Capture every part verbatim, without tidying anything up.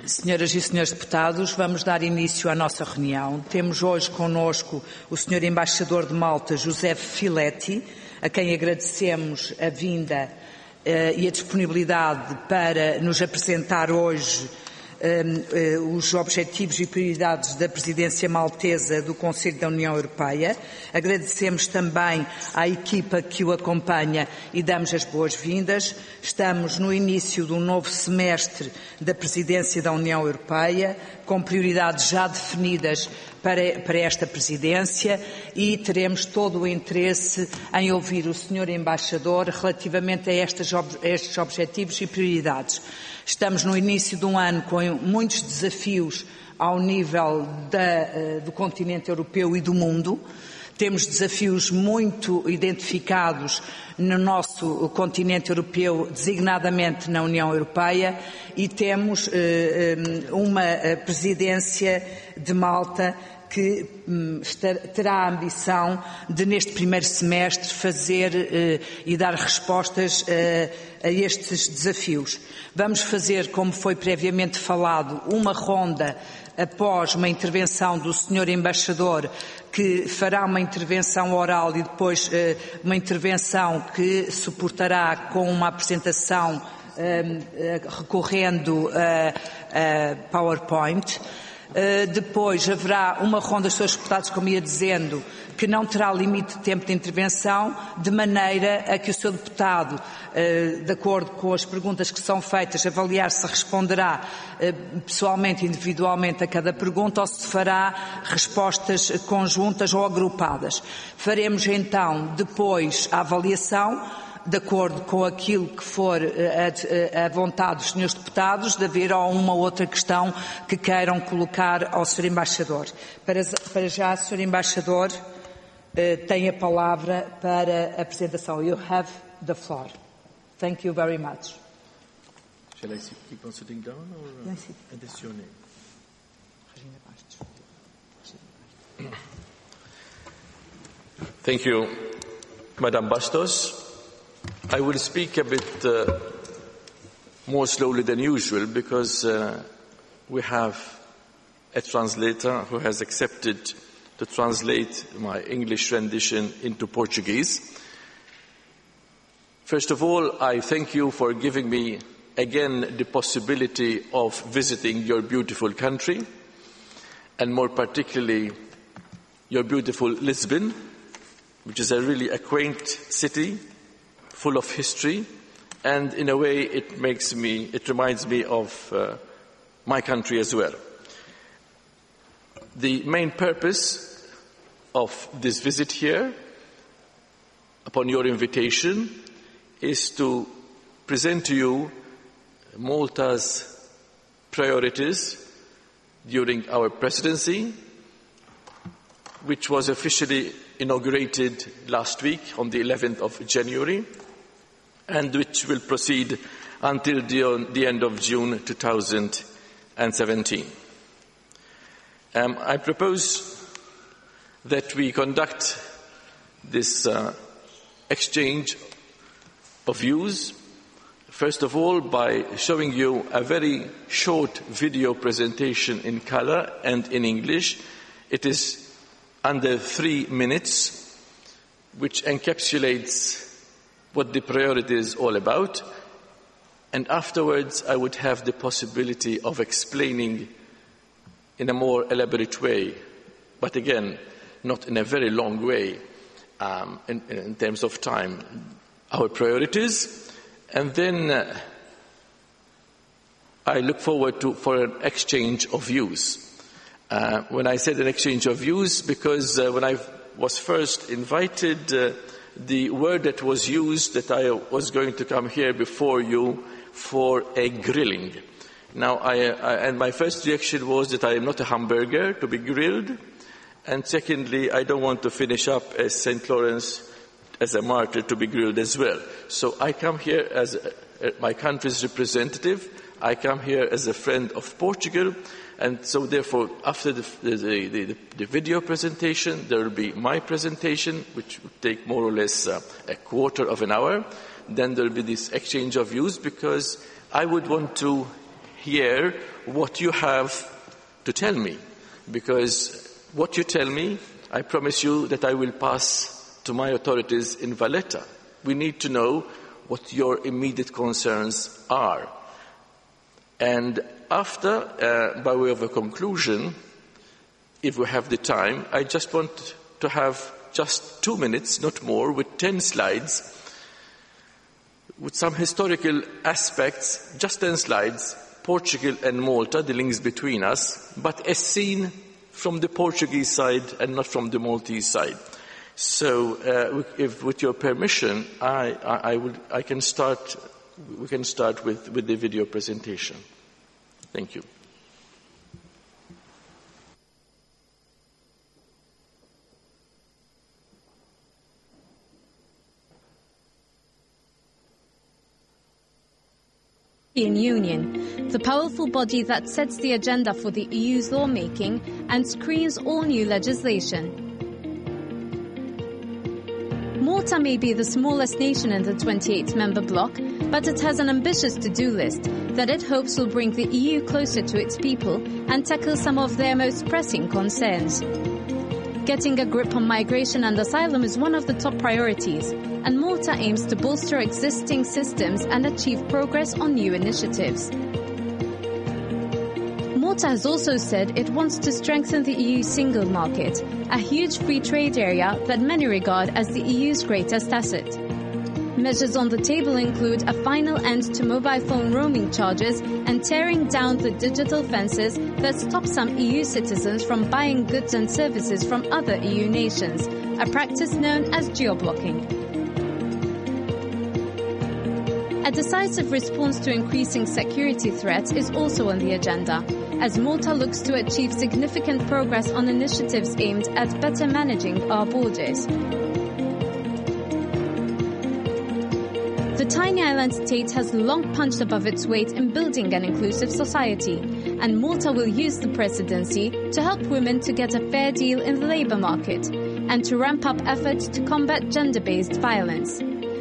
Senhoras e senhores deputados, vamos dar início à nossa reunião. Temos hoje connosco o senhor Embaixador de Malta, José Filetti, a quem agradecemos a vinda uh, e a disponibilidade para nos apresentar hoje uh, uh, os objetivos e prioridades da presidência maltesa do Conselho da União Europeia. Agradecemos também à equipa que o acompanha e damos as boas-vindas. Estamos no início de um novo semestre da presidência da União Europeia, com prioridades já definidas para, para esta presidência, e teremos todo o interesse em ouvir o senhor Embaixador relativamente a, estas, a estes objetivos e prioridades. Estamos no início de um ano com muitos desafios ao nível da, do continente europeu e do mundo. Temos desafios muito identificados no nosso continente europeu, designadamente na União Europeia, e temos eh, uma presidência de Malta que hum, terá a ambição de, neste primeiro semestre, fazer eh, e dar respostas eh, a estes desafios. Vamos fazer, como foi previamente falado, uma ronda após uma intervenção do senhor Embaixador, que fará uma intervenção oral e depois eh, uma intervenção que suportará com uma apresentação eh, eh, recorrendo a, a PowerPoint. Uh, depois haverá uma ronda dos senhores deputados, como ia dizendo, que não terá limite de tempo de intervenção, de maneira a que o senhor deputado, uh, de acordo com as perguntas que são feitas, avaliar se responderá uh, pessoalmente, individualmente a cada pergunta, ou se fará respostas conjuntas ou agrupadas. Faremos então depois a avaliação, de acordo com aquilo que for a, a vontade dos senhores deputados, de haver ou uma outra questão que queiram colocar ao senhor Embaixador. Para, para já, senhor Embaixador, uh, tem a palavra para a apresentação. You have the floor. Thank you very much. Shall I keep on sitting down or uh, and this is your name? Thank you, Madam Bastos. I will speak a bit uh, more slowly than usual because uh, we have a translator who has accepted to translate my English rendition into Portuguese. First of all, I thank you for giving me again the possibility of visiting your beautiful country, and more particularly your beautiful Lisbon, which is a really a quaint city, full of history, and in a way it makes me, it reminds me of uh, my country as well. The main purpose of this visit here, upon your invitation, is to present to you Malta's priorities during our presidency, which was officially inaugurated last week on the eleventh of January, and which will proceed until the, the end of June two thousand seventeen. Um, I propose that we conduct this uh, exchange of views, first of all, by showing you a very short video presentation in color and in English. It is under three minutes, which encapsulates what the priority is all about, and afterwards I would have the possibility of explaining in a more elaborate way, but again, not in a very long way um, in, in terms of time, our priorities, and then uh, I look forward to for an exchange of views. Uh, when I said an exchange of views, because uh, when I was first invited, uh, the word that was used that I was going to come here before you for a grilling. Now, I, I, and my first reaction was that I am not a hamburger to be grilled, and secondly, I don't want to finish up as Saint Lawrence as a martyr to be grilled as well. So I come here as a, a, my country's representative. I come here as a friend of Portugal. And so therefore, after the, the, the, the video presentation, there will be my presentation, which would take more or less uh, a quarter of an hour. Then there will be this exchange of views, because I would want to hear what you have to tell me, because what you tell me, I promise you that I will pass to my authorities in Valletta. We need to know what your immediate concerns are. And after, uh, by way of a conclusion, if we have the time, I just want to have just two minutes, not more, with ten slides, with some historical aspects, just ten slides, Portugal and Malta, the links between us, but as seen from the Portuguese side and not from the Maltese side. So, uh, if, with your permission, I, I, I, would, I can start, we can start with, with the video presentation. Thank you. European Union, the powerful body that sets the agenda for the E U's lawmaking and screens all new legislation. Malta may be the smallest nation in the twenty-eight member bloc, but it has an ambitious to-do list that it hopes will bring the E U closer to its people and tackle some of their most pressing concerns. Getting a grip on migration and asylum is one of the top priorities, and Malta aims to bolster existing systems and achieve progress on new initiatives. Malta has also said it wants to strengthen the E U's single market, a huge free trade area that many regard as the E U's greatest asset. Measures on the table include a final end to mobile phone roaming charges and tearing down the digital fences that stop some E U citizens from buying goods and services from other E U nations, a practice known as geo-blocking. A decisive response to increasing security threats is also on the agenda, as Malta looks to achieve significant progress on initiatives aimed at better managing our borders. The tiny island state has long punched above its weight in building an inclusive society, and Malta will use the presidency to help women to get a fair deal in the labour market and to ramp up efforts to combat gender-based violence.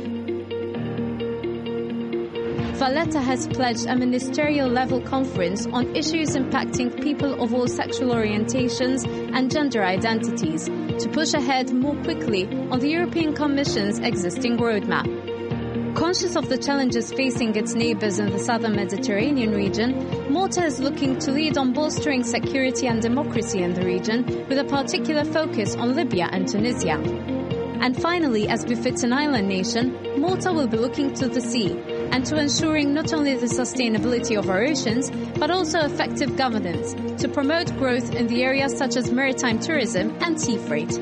Valletta has pledged a ministerial-level conference on issues impacting people of all sexual orientations and gender identities to push ahead more quickly on the European Commission's existing roadmap. Conscious of the challenges facing its neighbours in the southern Mediterranean region, Malta is looking to lead on bolstering security and democracy in the region, with a particular focus on Libya and Tunisia. And finally, as befits an island nation, Malta will be looking to the sea and to ensuring not only the sustainability of our oceans, but also effective governance to promote growth in the areas such as maritime tourism and sea freight.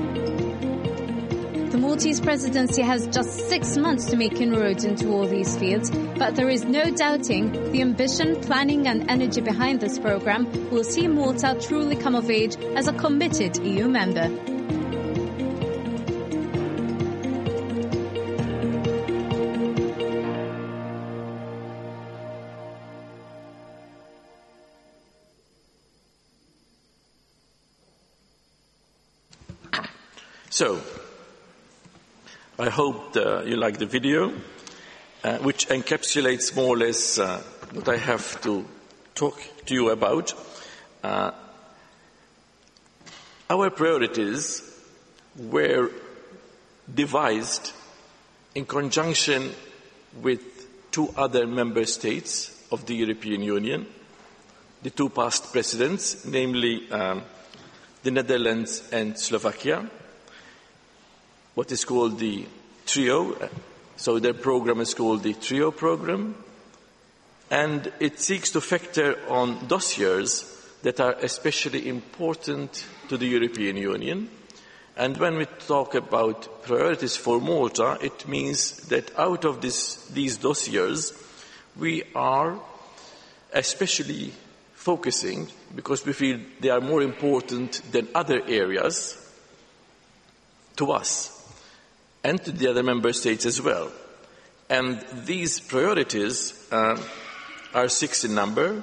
The Maltese presidency has just six months to make inroads into all these fields, but there is no doubting the ambition, planning and energy behind this programme will see Malta truly come of age as a committed E U member. So, I hope uh, you like the video, uh, which encapsulates more or less uh, what I have to talk to you about. Uh, our priorities were devised in conjunction with two other member states of the European Union, the two past presidents, namely um, the Netherlands and Slovakia, what is called the TRIO, so their program is called the TRIO program, and it seeks to factor on dossiers that are especially important to the European Union. And when we talk about priorities for Malta, it means that out of this, these dossiers, we are especially focusing, because we feel they are more important than other areas, to us and to the other member states as well. And these priorities uh, are six in number.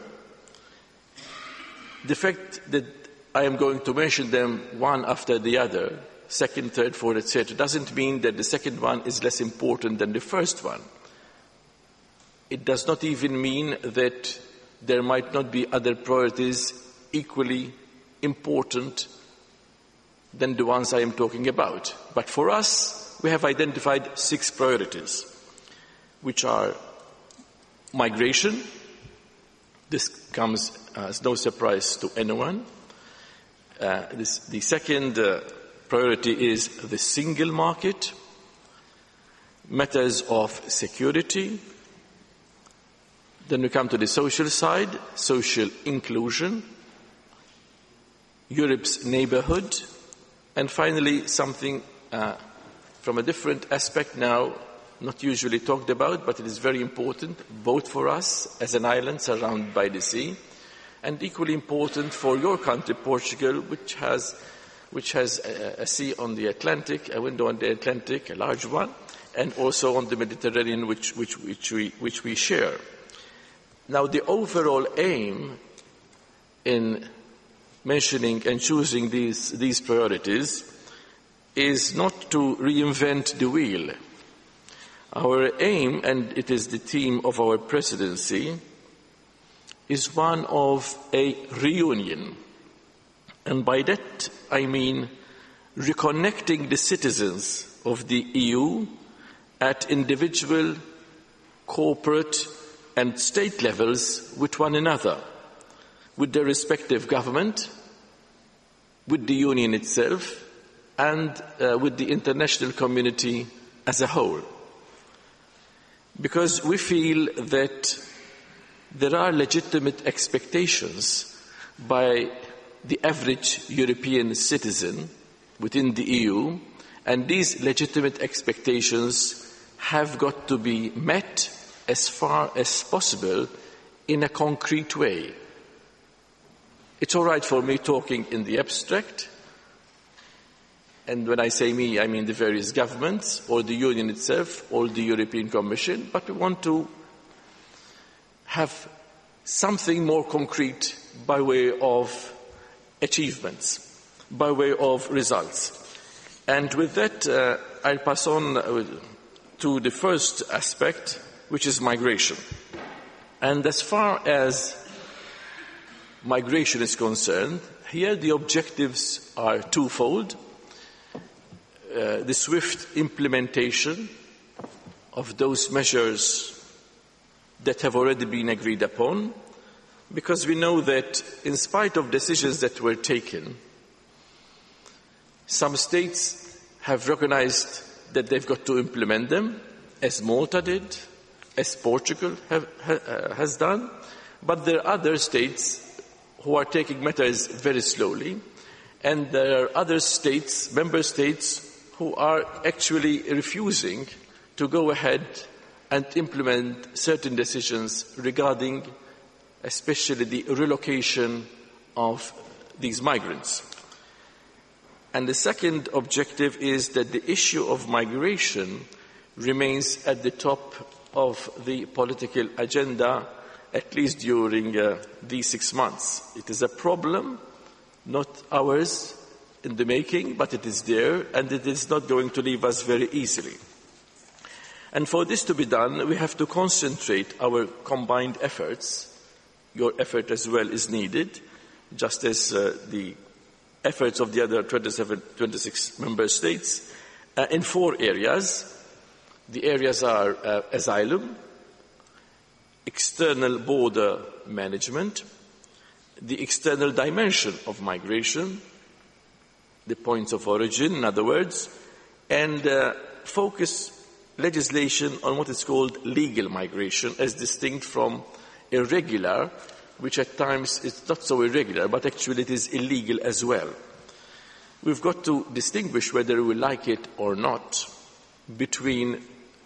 The fact that I am going to mention them one after the other, second, third, fourth, et cetera, doesn't mean that the second one is less important than the first one. It does not even mean that there might not be other priorities equally important than the ones I am talking about. But for us, we have identified six priorities, which are migration. This comes as no surprise to anyone. Uh, this, the second uh, priority is the single market, matters of security. Then we come to the social side, social inclusion, Europe's neighborhood, and finally something uh, from a different aspect now, not usually talked about, but it is very important, both for us as an island surrounded by the sea, and equally important for your country, Portugal, which has, which has a, a sea on the Atlantic, a window on the Atlantic, a large one, and also on the Mediterranean, which, which, which, we, which we share. Now, the overall aim in mentioning and choosing these, these priorities is not to reinvent the wheel. Our aim, and it is the theme of our presidency, is one of a reunion. And by that I mean reconnecting the citizens of the E U at individual, corporate and state levels with one another, with their respective government, with the Union itself, and uh, with the international community as a whole. Because we feel that there are legitimate expectations by the average European citizen within the E U, and these legitimate expectations have got to be met as far as possible in a concrete way. It's all right for me talking in the abstract, and when I say me, I mean the various governments, or the Union itself, or the European Commission, but we want to have something more concrete by way of achievements, by way of results. And with that, uh, I'll pass on uh, to the first aspect, which is migration. And as far as migration is concerned, here the objectives are twofold. Uh, the swift implementation of those measures that have already been agreed upon, because we know that in spite of decisions that were taken, some states have recognized that they've got to implement them, as Malta did, as Portugal have, ha, has done, but there are other states who are taking matters very slowly, and there are other states, member states, who are actually refusing to go ahead and implement certain decisions regarding especially the relocation of these migrants. And the second objective is that the issue of migration remains at the top of the political agenda, at least during uh, these six months. It is a problem, not ours in the making, but it is there, and it is not going to leave us very easily. And for this to be done, we have to concentrate our combined efforts. Your effort as well is needed, just as uh, the efforts of the other twenty-seven, twenty-six member states, uh, in four areas. The areas are uh, asylum, external border management, the external dimension of migration, the points of origin, in other words, and uh, focus legislation on what is called legal migration, as distinct from irregular, which at times is not so irregular, but actually it is illegal as well. We've got to distinguish, whether we like it or not, between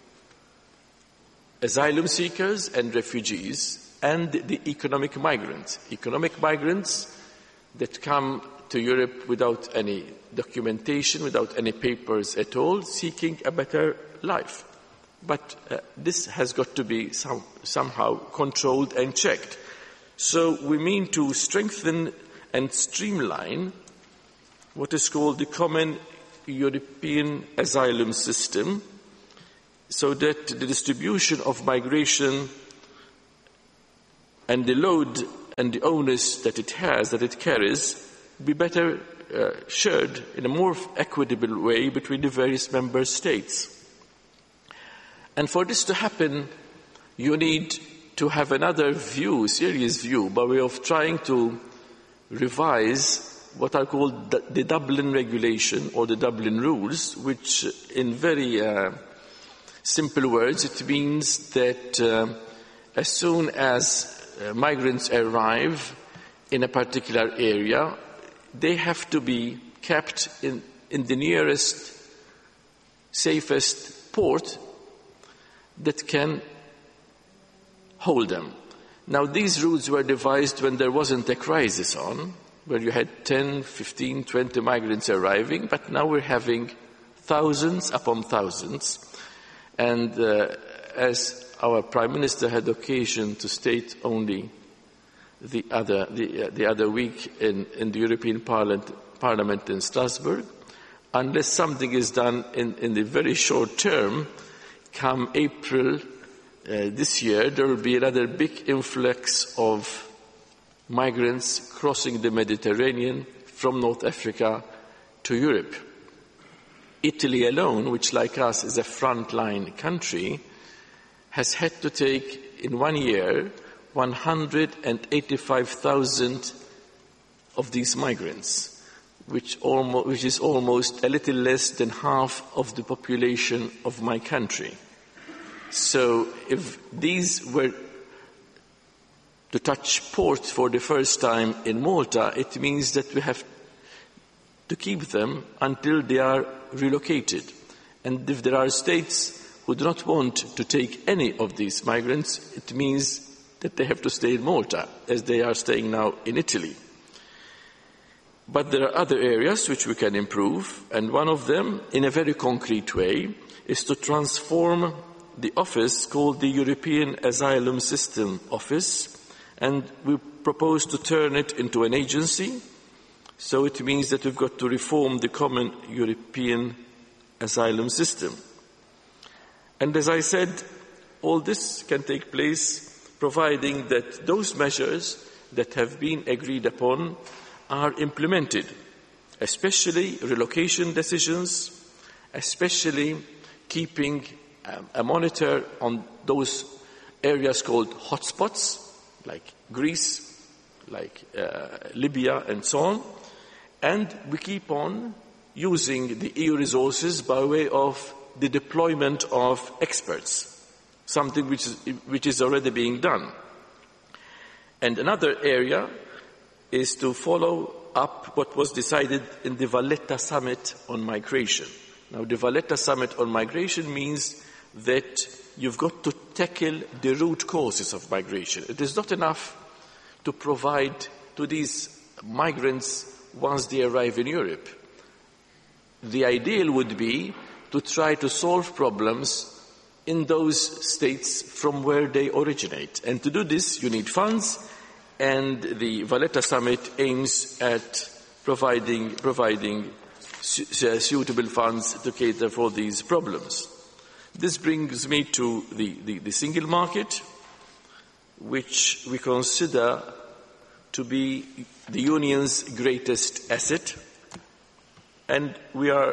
asylum seekers and refugees and the economic migrants. Economic migrants that come to Europe without any documentation, without any papers at all, seeking a better life. But uh, this has got to be some, somehow controlled and checked. So we mean to strengthen and streamline what is called the Common European Asylum System, so that the distribution of migration and the load and the onus that it has, that it carries, be better uh, shared in a more equitable way between the various member states. And for this to happen, you need to have another view, serious view, by way of trying to revise what are called the, the Dublin regulation or the Dublin rules, which in very uh, simple words, it means that uh, as soon as uh, migrants arrive in a particular area, they have to be kept in, in the nearest, safest port that can hold them. Now, these rules were devised when there wasn't a crisis on, where you had ten, fifteen, twenty migrants arriving, but now we're having thousands upon thousands. And uh, as our Prime Minister had occasion to state only the other, the, uh, the other week in, in the European Parliament, Parliament in Strasbourg, unless something is done in, in the very short term, come April uh, this year, there will be another big influx of migrants crossing the Mediterranean from North Africa to Europe. Italy alone, which like us is a frontline country, has had to take in one year one hundred eighty-five thousand of these migrants, which, almost, which is almost a little less than half of the population of my country. So if these were to touch port for the first time in Malta, it means that we have to keep them until they are relocated. And if there are states who do not want to take any of these migrants, it means that they have to stay in Malta, as they are staying now in Italy. But there are other areas which we can improve, and one of them, in a very concrete way, is to transform the office called the European Asylum System Office, and we propose to turn it into an agency. So it means that we've got to reform the common European asylum system. And as I said, all this can take place providing that those measures that have been agreed upon are implemented, especially relocation decisions, especially keeping um, a monitor on those areas called hotspots, like Greece, like uh, Libya, and so on. And we keep on using the E U resources by way of the deployment of experts, something which is, which is already being done. And another area is to follow up what was decided in the Valletta Summit on migration. Now, the Valletta Summit on migration means that you've got to tackle the root causes of migration. It is not enough to provide to these migrants once they arrive in Europe. The ideal would be to try to solve problems in those states from where they originate. And to do this, you need funds, and the Valletta Summit aims at providing, providing su- suitable funds to cater for these problems. This brings me to the, the, the single market, which we consider to be the Union's greatest asset. And we are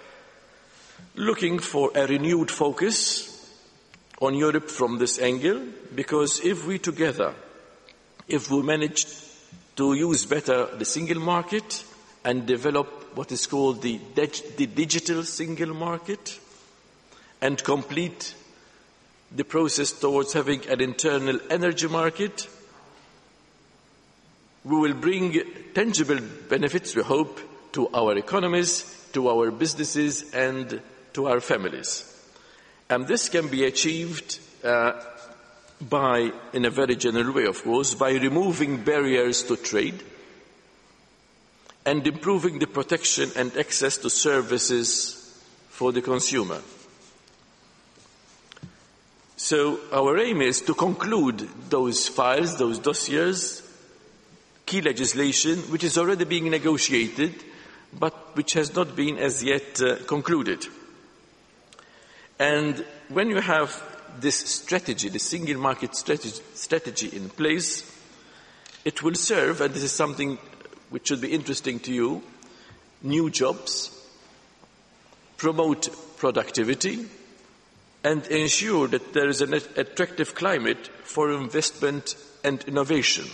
looking for a renewed focus on Europe from this angle, because if we together, if we manage to use better the single market and develop what is called the, dig- the digital single market and complete the process towards having an internal energy market, we will bring tangible benefits, we hope, to our economies, to our businesses, and to our families. And this can be achieved uh, by, in a very general way, of course, by removing barriers to trade and improving the protection and access to services for the consumer. So our aim is to conclude those files, those dossiers, key legislation, which is already being negotiated, but which has not been as yet uh, concluded. And when you have this strategy, the single market strategy, strategy in place, it will serve, and this is something which should be interesting to you, new jobs, promote productivity, and ensure that there is an attractive climate for investment and innovation.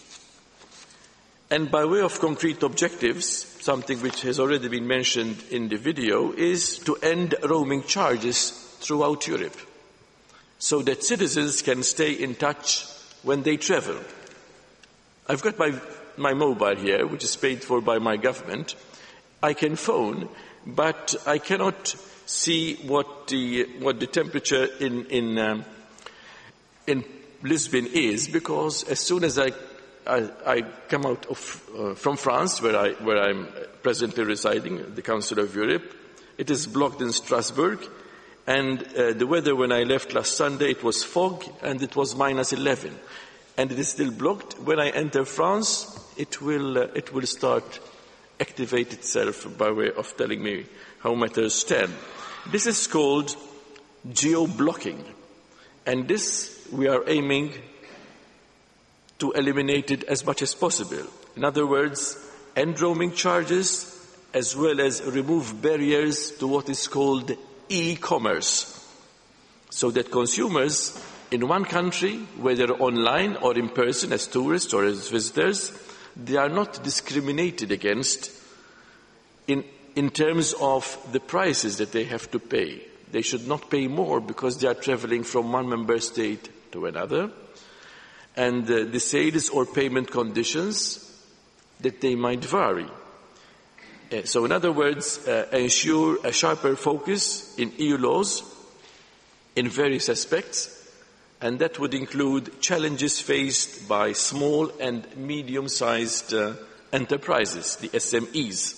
And by way of concrete objectives, something which has already been mentioned in the video, is to end roaming charges throughout Europe, so that citizens can stay in touch when they travel. I've got my, my mobile here, which is paid for by my government. I can phone, but I cannot see what the, what the temperature in, in, um, in Lisbon is, because as soon as I, I, I come out of, uh, from France, where, I, where I'm presently residing, the Council of Europe, it is blocked in Strasbourg, and uh, the weather when I left last Sunday, it was fog, and it was minus eleven. And it is still blocked. When I enter France, it will, uh, it will start activate itself by way of telling me how matters stand. This is called geo-blocking, and this we are aiming to eliminate it as much as possible. In other words, end roaming charges as well as remove barriers to what is called e-commerce, so that consumers in one country, whether online or in person as tourists or as visitors, they are not discriminated against in, in terms of the prices that they have to pay. They should not pay more because they are traveling from one member state to another. And uh, the sales or payment conditions, that they might vary. Uh, so in other words, uh, ensure a sharper focus in E U laws in various aspects, and that would include challenges faced by small and medium-sized uh, enterprises, the S M Es.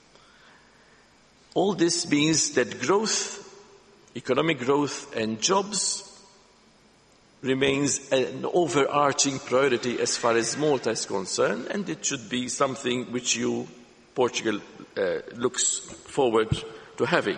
All this means that growth, economic growth and jobs remains an overarching priority as far as Malta is concerned, and it should be something which you, Portugal, uh, looks forward to having.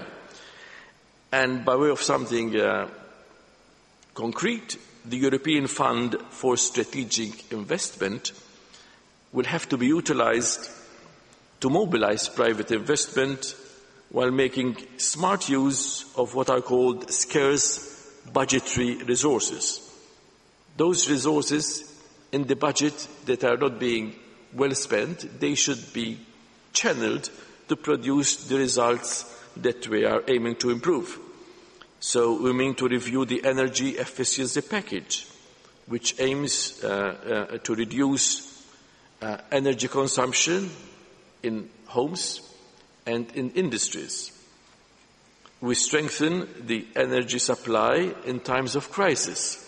And by way of something uh, concrete, the European Fund for Strategic Investment will have to be utilized to mobilize private investment while making smart use of what are called scarce budgetary resources. Those resources in the budget that are not being well spent, they should be channeled to produce the results that we are aiming to improve. So we mean to review the energy efficiency package, which aims uh, uh, to reduce uh, energy consumption in homes and in industries. We strengthen the energy supply in times of crisis.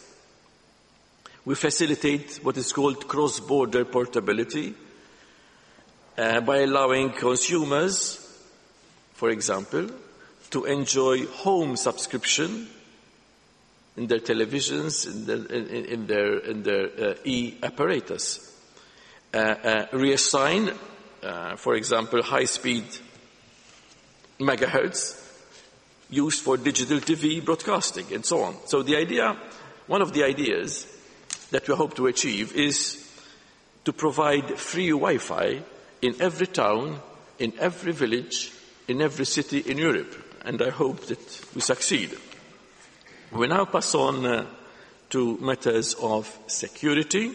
We facilitate what is called cross-border portability uh, by allowing consumers, for example, to enjoy home subscription in their televisions, in their, in, in their, in their uh, e-apparatus. Uh, uh, reassign, uh, for example, high-speed megahertz used for digital T V broadcasting and so on. So the idea, one of the ideas that we hope to achieve is to provide free Wi-Fi in every town, in every village, in every city in Europe. And I hope that we succeed. We now pass on uh, to matters of security.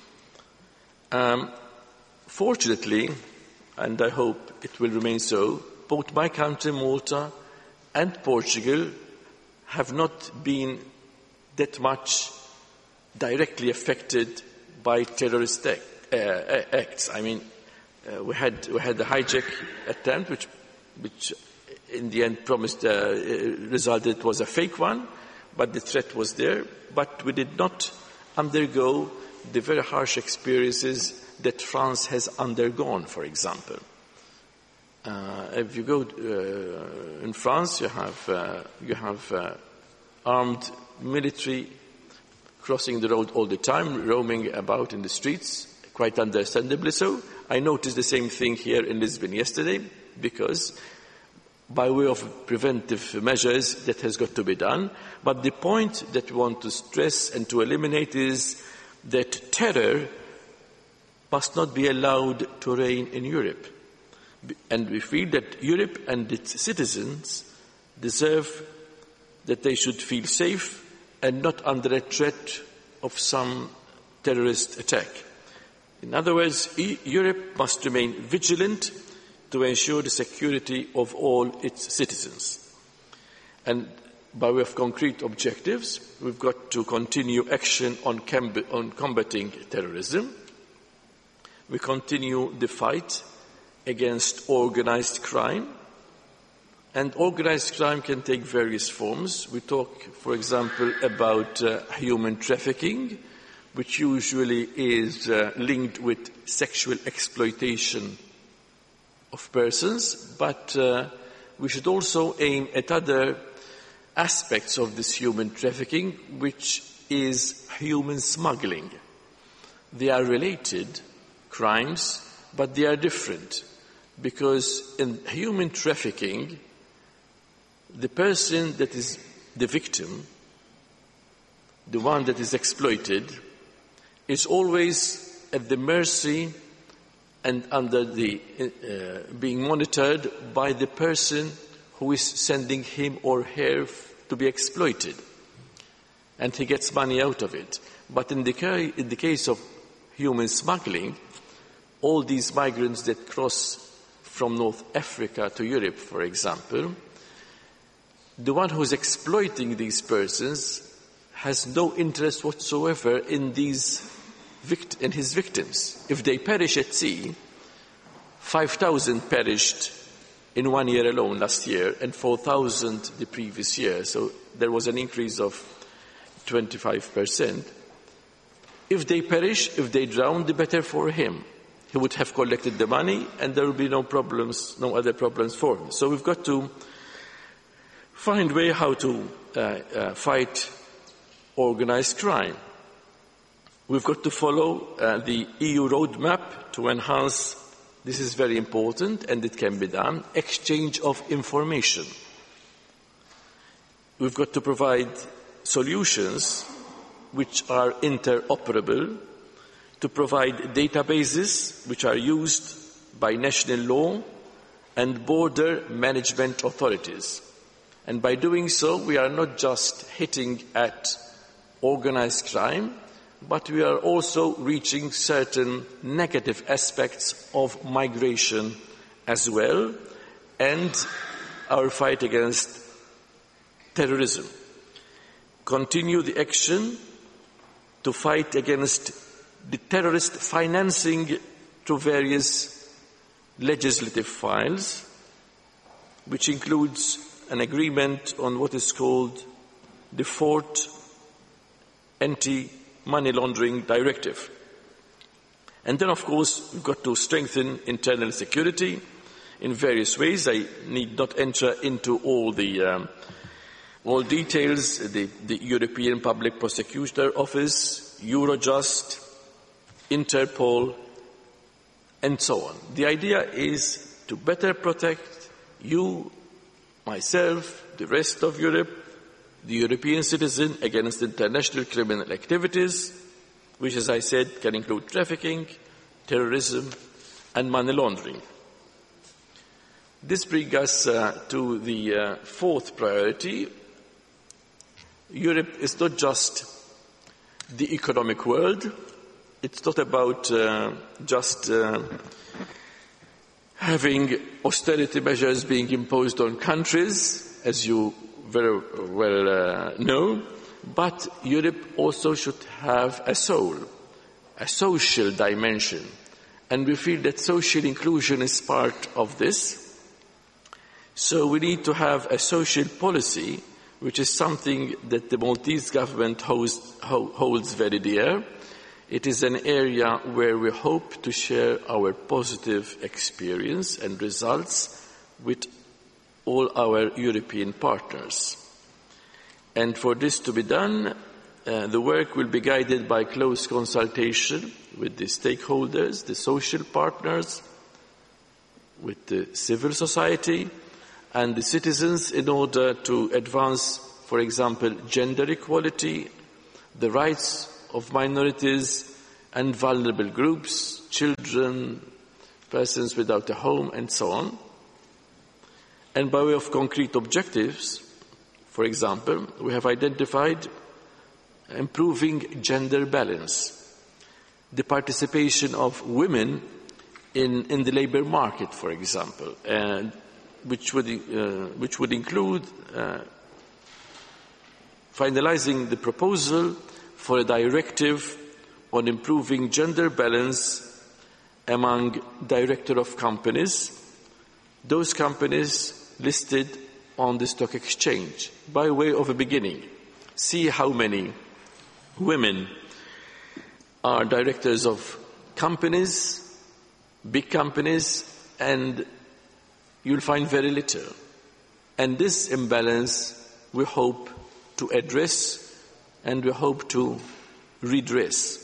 Um, fortunately, and I hope it will remain so, both my country, Malta, and Portugal have not been that much directly affected by terrorist act, uh, acts. I mean, uh, we had we had the hijack attempt, which which in the end promised uh, resulted it was a fake one, but the threat was there. But we did not undergo the very harsh experiences that France has undergone, for example. Uh, if you go uh, in France, you have uh, you have uh, armed military crossing the road all the time, roaming about in the streets, quite understandably so. I noticed the same thing here in Lisbon yesterday, because by way of preventive measures that has got to be done. But the point that we want to stress and to eliminate is that terror must not be allowed to reign in Europe. And we feel that Europe and its citizens deserve that they should feel safe and not under a threat of some terrorist attack. In other words, e- Europe must remain vigilant to ensure the security of all its citizens. And by way of concrete objectives, we've got to continue action on, com- on combating terrorism. We continue the fight against organized crime. And organized crime can take various forms. We talk, for example, about uh, human trafficking, which usually is uh, linked with sexual exploitation of persons, but uh, we should also aim at other aspects of this human trafficking, which is human smuggling. They are related crimes, but they are different, because in human trafficking, the person that is the victim, the one that is exploited, is always at the mercy and under the uh, being monitored by the person who is sending him or her f- to be exploited, and he gets money out of it. But in the, ca- in the case of human smuggling, all these migrants that cross from North Africa to Europe, for example, the one who is exploiting these persons has no interest whatsoever in these vict- in his victims. If they perish at sea, five thousand perished in one year alone last year, and four thousand the previous year. So there was an increase of twenty-five percent. If they perish, if they drown, the better for him. He would have collected the money, and there would be no problems, no other problems for him. So we've got to find a way how to uh, uh, fight organized crime. We've got to follow uh, the E U roadmap to enhance, this is very important and it can be done, exchange of information. We've got to provide solutions which are interoperable, to provide databases which are used by national law and border management authorities. And by doing so, we are not just hitting at organized crime, but we are also reaching certain negative aspects of migration as well, and our fight against terrorism. Continue the action to fight against the terrorist financing through various legislative files, which includes an agreement on what is called the Fourth Anti-Money Laundering Directive. And then, of course, we've got to strengthen internal security in various ways. I need not enter into all the um, all details. The, the European Public Prosecutor Office, Eurojust, Interpol, and so on. The idea is to better protect you, myself, the rest of Europe, the European citizen against international criminal activities, which, as I said, can include trafficking, terrorism, and money laundering. This brings us uh, to the uh, fourth priority. Europe is not just the economic world. It's not about uh, just uh, having austerity measures being imposed on countries, as you very well uh, know, but Europe also should have a soul, a social dimension. And we feel that social inclusion is part of this. So we need to have a social policy, which is something that the Maltese government holds, holds very dear. It is an area where we hope to share our positive experience and results with all our European partners. And for this to be done, uh, the work will be guided by close consultation with the stakeholders, the social partners, with the civil society, and the citizens in order to advance, for example, gender equality, the rights of minorities and vulnerable groups, children, persons without a home, and so on. And by way of concrete objectives, for example, we have identified improving gender balance, the participation of women in, in the labor market, for example, and which would, uh, which would include uh, finalizing the proposal for a directive on improving gender balance among directors of companies, those companies listed on the stock exchange, by way of a beginning. See how many women are directors of companies, big companies, and you'll find very little. And this imbalance we hope to address and we hope to redress.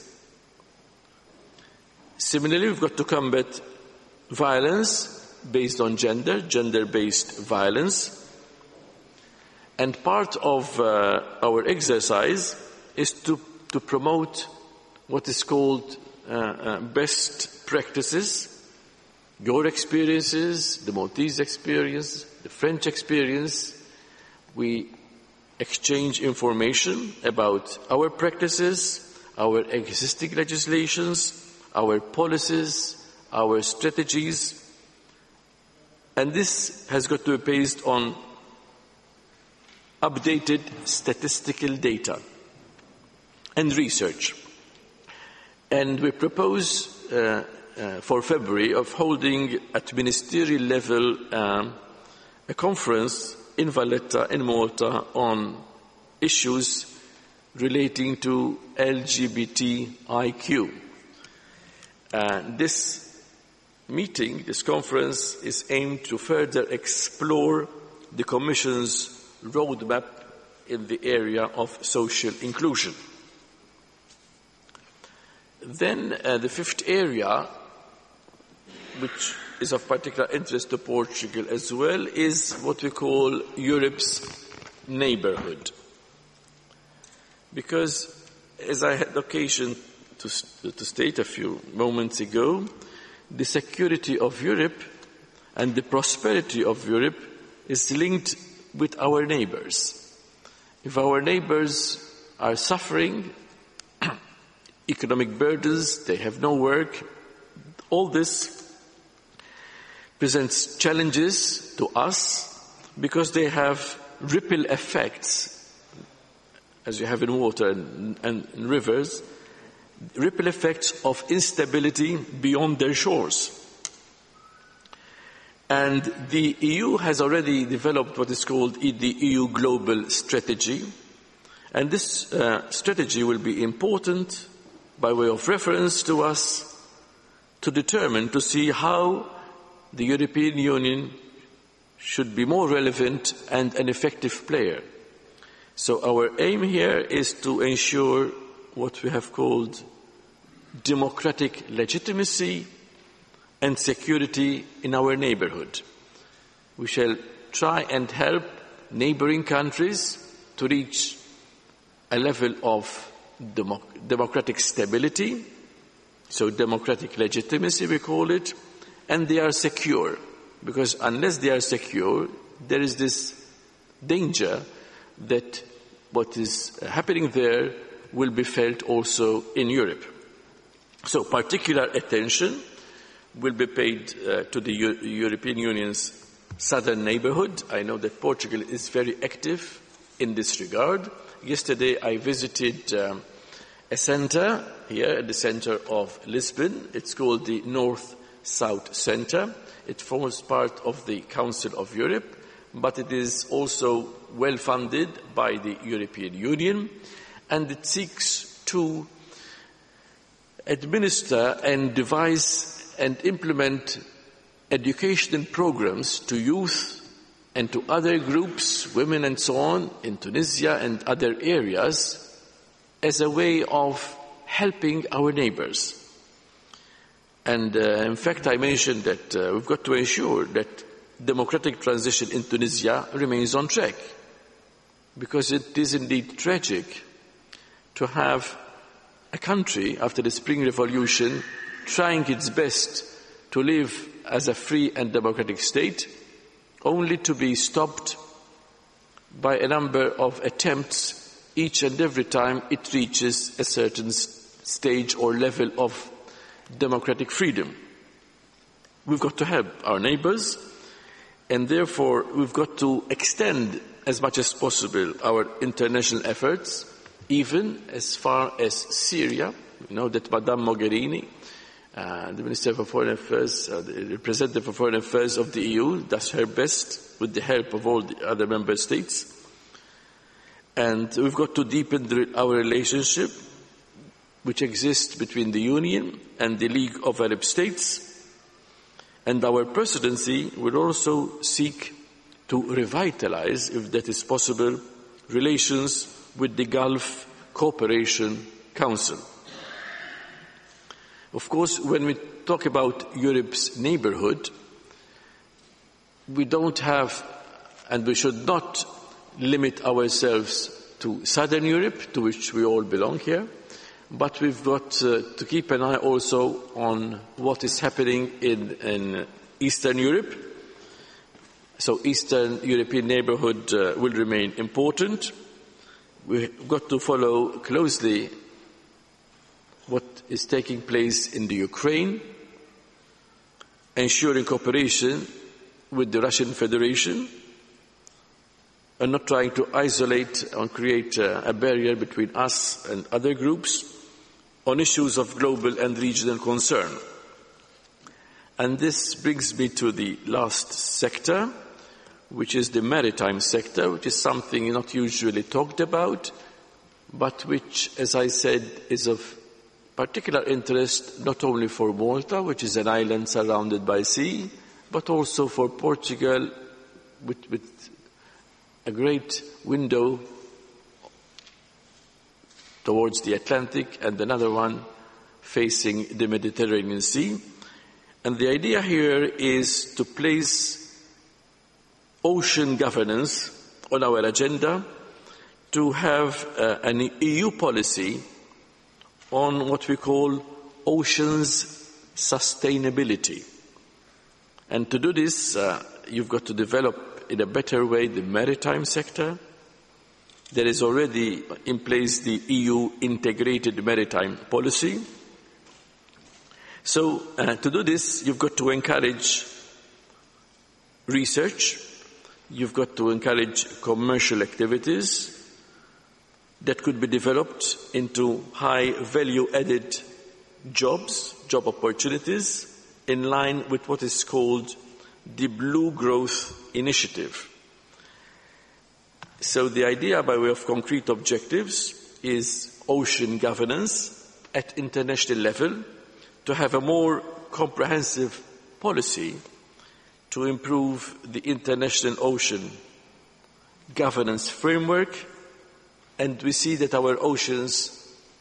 Similarly, we've got to combat violence based on gender, gender-based violence. And part of uh, our exercise is to, to promote what is called uh, uh, best practices, your experiences, the Maltese experience, the French experience. We exchange information about our practices, our existing legislations, our policies, our strategies, and this has got to be based on updated statistical data and research. And we propose uh, uh, for February of holding at ministerial level um, a conference in Valletta in Malta on issues relating to L G B T I Q. Uh, this meeting, this conference, is aimed to further explore the Commission's roadmap in the area of social inclusion. Then uh, the fifth area, which is of particular interest to Portugal as well, is what we call Europe's neighbourhood. Because, as I had occasion to, to state a few moments ago, the security of Europe and the prosperity of Europe is linked with our neighbours. If our neighbours are suffering economic burdens, they have no work, all this presents challenges to us because they have ripple effects, as you have in water and, and, and rivers, ripple effects of instability beyond their shores. And the E U has already developed what is called the E U Global Strategy. And this uh, strategy will be important by way of reference to us to determine, to see how the European Union should be more relevant and an effective player. So our aim here is to ensure what we have called democratic legitimacy and security in our neighbourhood. We shall try and help neighbouring countries to reach a level of democ- democratic stability, so democratic legitimacy we call it, and they are secure, because unless they are secure, there is this danger that what is happening there will be felt also in Europe. So particular attention will be paid uh, to the U- European Union's southern neighbourhood. I know that Portugal is very active in this regard. Yesterday I visited um, a centre here at the centre of Lisbon. It's called the North-South Centre. It forms part of the Council of Europe, but it is also well funded by the European Union, and it seeks to administer and devise and implement educational programs to youth and to other groups, women and so on, in Tunisia and other areas, as a way of helping our neighbours. And uh, in fact, I mentioned that uh, we've got to ensure that democratic transition in Tunisia remains on track. Because it is indeed tragic to have a country, after the Spring Revolution, trying its best to live as a free and democratic state, only to be stopped by a number of attempts each and every time it reaches a certain stage or level of democratic freedom. We've got to help our neighbors, and therefore we've got to extend as much as possible our international efforts, even as far as Syria. You know that Madame Mogherini, uh, the Minister for Foreign Affairs, uh, the representative for Foreign Affairs of the E U, does her best with the help of all the other member states. And we've got to deepen the, our relationship, which exists between the Union and the League of Arab States. And our presidency will also seek to revitalize, if that is possible, relations with the Gulf Cooperation Council. Of course, when we talk about Europe's neighborhood, we don't have, and we should not limit ourselves to Southern Europe, to which we all belong here, but we've got uh, to keep an eye also on what is happening in, in Eastern Europe. So Eastern European neighborhood uh, will remain important. We've got to follow closely what is taking place in the Ukraine, ensuring cooperation with the Russian Federation, and not trying to isolate and create uh, a barrier between us and other groups on issues of global and regional concern. And this brings me to the last sector, which is the maritime sector, which is something not usually talked about, but which, as I said, is of particular interest not only for Malta, which is an island surrounded by sea, but also for Portugal, with, with a great window towards the Atlantic and another one facing the Mediterranean Sea. And the idea here is to place ocean governance on our agenda, to have uh, an E U policy on what we call oceans sustainability. And to do this, uh, you've got to develop in a better way the maritime sector. There is already in place the E U integrated maritime policy. So uh, to do this, you've got to encourage research, you've got to encourage commercial activities that could be developed into high value-added jobs, job opportunities, in line with what is called the Blue Growth Initiative. So the idea, by way of concrete objectives, is ocean governance at international level, to have a more comprehensive policy to improve the international ocean governance framework, and we see that our oceans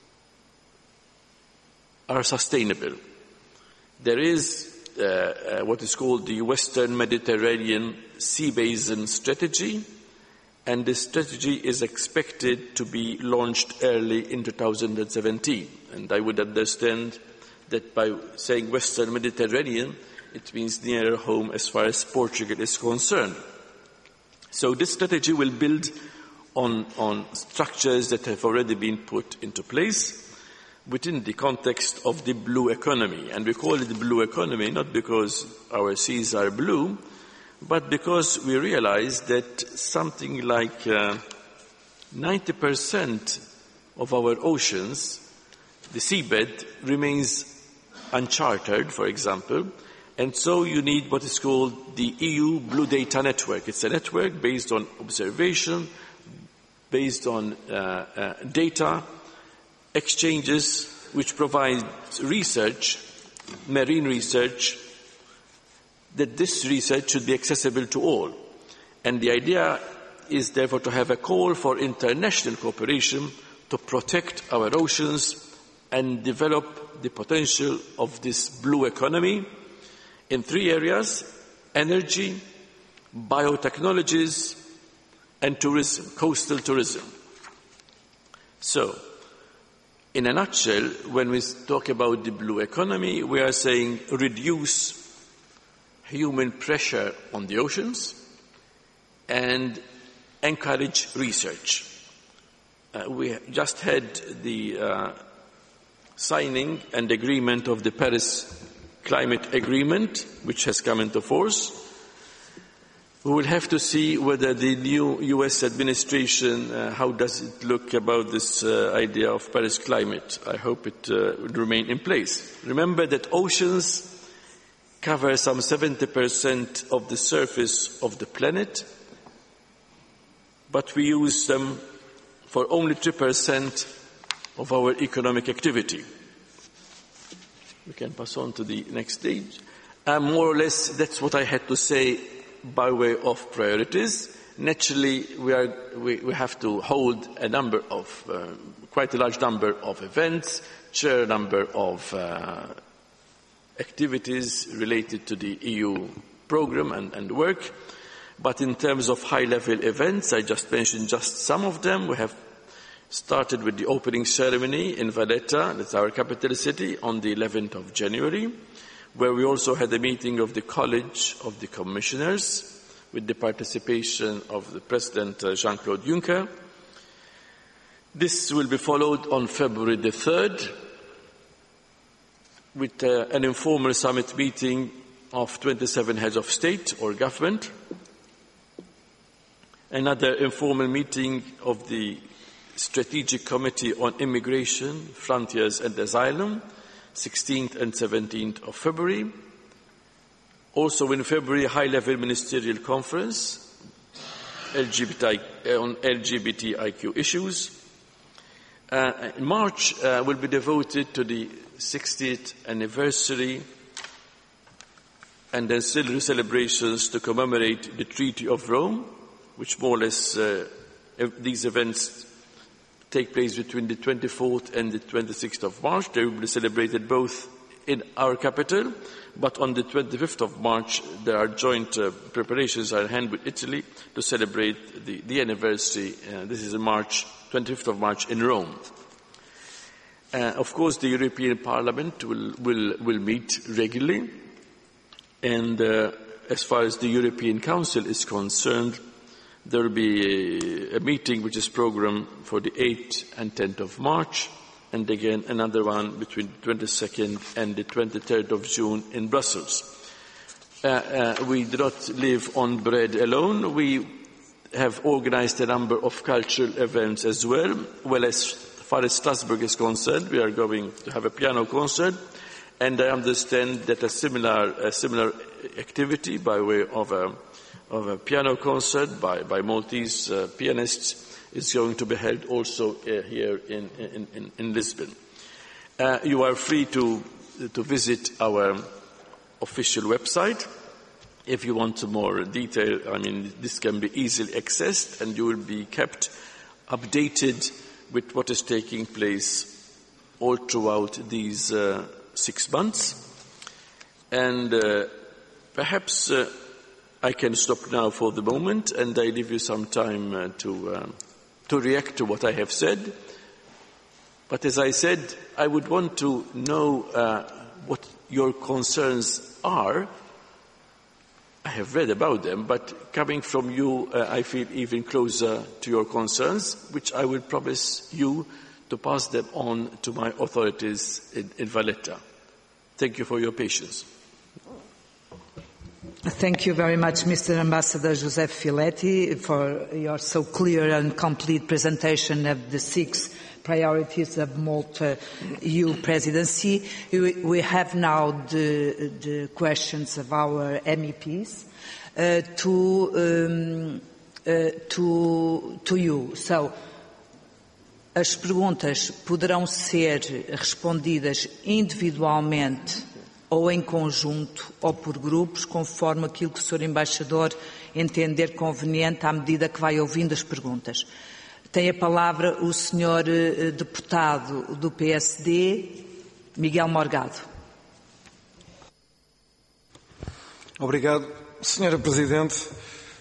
are sustainable. There is uh, uh, what is called the Western Mediterranean Sea Basin Strategy, and this strategy is expected to be launched early in two thousand seventeen. And I would understand that by saying Western Mediterranean, it means nearer home as far as Portugal is concerned. So this strategy will build on, on structures that have already been put into place within the context of the blue economy. And we call it the blue economy not because our seas are blue, but because we realize that something like uh, ninety percent of our oceans, the seabed, remains uncharted, for example, and so you need what is called the E U Blue Data Network. It's a network based on observation, based on uh, uh, data exchanges, which provide research, marine research, that this research should be accessible to all. And the idea is therefore to have a call for international cooperation to protect our oceans and develop the potential of this blue economy in three areas: energy, biotechnologies, and tourism, coastal tourism. So, in a nutshell, when we talk about the blue economy, we are saying reduce human pressure on the oceans and encourage research. Uh, we just had the uh, signing and agreement of the Paris Climate Agreement, which has come into force. We will have to see whether the new U S administration, uh, how does it look about this uh, idea of Paris climate. I hope it uh, will remain in place. Remember that oceans cover some seventy percent of the surface of the planet, but we use them for only three percent of our economic activity. We can pass on to the next stage. And more or less, that's what I had to say by way of priorities. Naturally, we, are, we, we have to hold a number of, uh, quite a large number of events, share a number of uh, activities related to the E U program and, and work. But in terms of high-level events, I just mentioned just some of them. We have started with the opening ceremony in Valletta, that's our capital city, on the eleventh of January, where we also had a meeting of the College of the Commissioners with the participation of the President uh, Jean-Claude Juncker. This will be followed on February the third with uh, an informal summit meeting of twenty-seven heads of state or government, another informal meeting of the Strategic Committee on Immigration, Frontiers and Asylum, sixteenth and seventeenth of February. Also in February, a high-level ministerial conference L G B T I, on L G B T I Q issues. Uh, in March uh, will be devoted to the sixtieth anniversary and ancillary celebrations to commemorate the Treaty of Rome, which more or less uh, these events take place between the twenty-fourth and the twenty-sixth of March. They will be celebrated both in our capital, but on the twenty-fifth of March there are joint uh, preparations at hand with Italy to celebrate the, the anniversary. Uh, this is in March, twenty-fifth of March in Rome. Uh, of course, the European Parliament will, will, will meet regularly, and uh, as far as the European Council is concerned, there will be a, a meeting which is programmed for the eighth and tenth of March, and again another one between the twenty-second and the twenty-third of June in Brussels. Uh, uh, we do not live on bread alone. We have organized a number of cultural events as well. Well, as far as Strasbourg is concerned, we are going to have a piano concert, and I understand that a similar, a similar activity by way of a of a piano concert by, by Maltese uh, pianists is going to be held also uh, here in, in, in, in Lisbon. Uh, you are free to, to visit our official website. If you want more detail, I mean, this can be easily accessed, and you will be kept updated with what is taking place all throughout these uh, six months. And uh, perhaps uh, I can stop now for the moment, and I leave you some time uh, to, uh, to react to what I have said. But as I said, I would want to know uh, what your concerns are. I have read about them, but coming from you, uh, I feel even closer to your concerns, which I will promise you to pass them on to my authorities in, in Valletta. Thank you for your patience. Thank you very much, Mister Ambassador Joseph Filetti, for your so clear and complete presentation of the six priorities of Malta E U presidency. We have now the, the questions of our M E Ps uh, to, um, uh, to, to you. So, as perguntas poderão ser respondidas individualmente ou em conjunto, ou por grupos, conforme aquilo que o senhor Embaixador entender conveniente à medida que vai ouvindo as perguntas. Tem a palavra o senhor eh, deputado do P S D, Miguel Morgado. Obrigado, senhora Presidente.